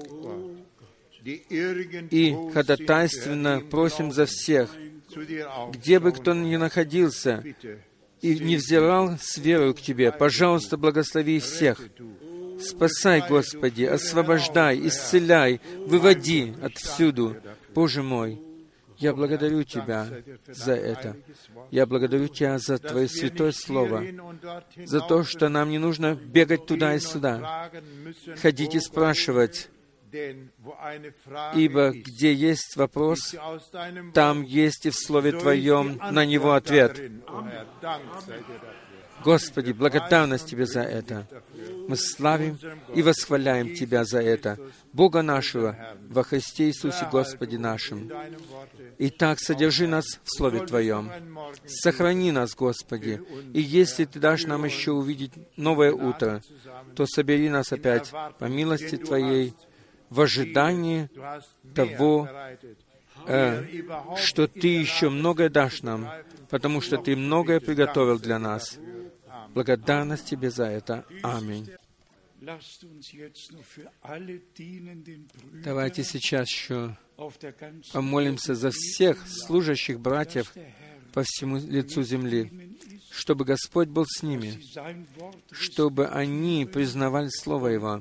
И ходатайственно просим за всех, где бы кто ни находился и не взирал с верою к Тебе, пожалуйста, благослови всех. Спасай, Господи, освобождай, исцеляй, выводи отсюду. Боже мой, я благодарю Тебя за это. Я благодарю Тебя за Твое святое Слово, за то, что нам не нужно бегать туда и сюда, ходить и спрашивать, ибо где есть вопрос, там есть и в Слове Твоем на него ответ. Господи, благодарность Тебе за это. Мы славим и восхваляем Тебя за это, Бога нашего, во Христе Иисусе Господе нашим. Итак, содержи нас в Слове Твоем. Сохрани нас, Господи. И если Ты дашь нам еще увидеть новое утро, то собери нас опять по милости Твоей в ожидании того, э, что Ты еще многое дашь нам, потому что Ты многое приготовил для нас. Благодарность Тебе за это. Аминь. Давайте сейчас еще помолимся за всех служащих братьев по всему лицу земли, чтобы Господь был с ними, чтобы они признавали Слово Его,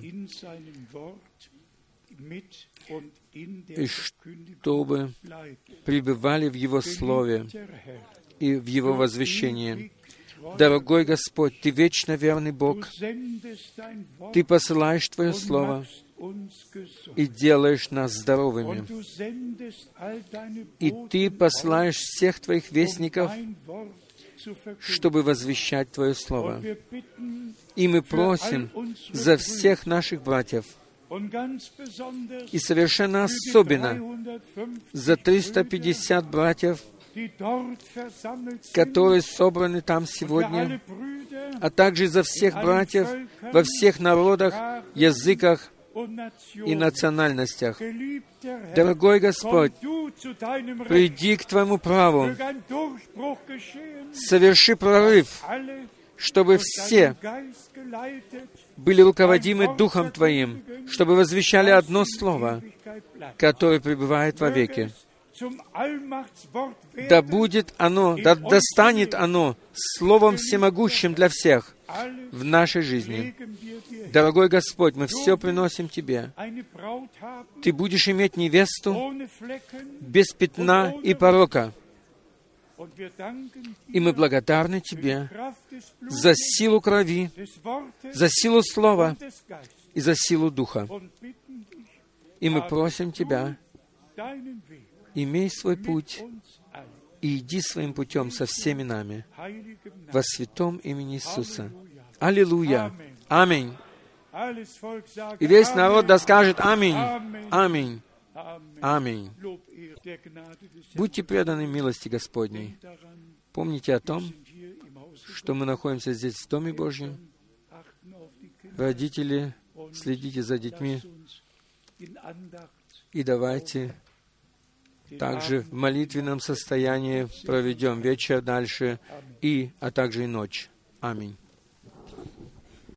и чтобы пребывали в Его Слове и в Его возвещении. Дорогой Господь, Ты вечно верный Бог. Ты посылаешь Твое Слово и делаешь нас здоровыми. И Ты посылаешь всех Твоих вестников, чтобы возвещать Твое Слово. И мы просим за всех наших братьев, и совершенно особенно за триста пятьдесят братьев, которые собраны там сегодня, а также за всех братьев во всех народах, языках и национальностях. Дорогой Господь, приди к Твоему праву, соверши прорыв, чтобы все были руководимы Духом Твоим, чтобы возвещали одно Слово, которое пребывает вовеки. Да будет оно, да достанет оно Словом всемогущим для всех в нашей жизни. Дорогой Господь, мы все приносим Тебе. Ты будешь иметь невесту без пятна и порока. И мы благодарны Тебе за силу крови, за силу Слова и за силу Духа. И мы просим Тебя, имей свой путь и иди своим путем со всеми нами во святом имени Иисуса. Аллилуйя! Аминь! И весь народ да скажет Аминь! Аминь! Аминь! Будьте преданы милости Господней. Помните о том, что мы находимся здесь в Доме Божьем, Родители, следите за детьми и давайте также в молитвенном состоянии проведем вечер дальше, и, а также и ночь. Аминь.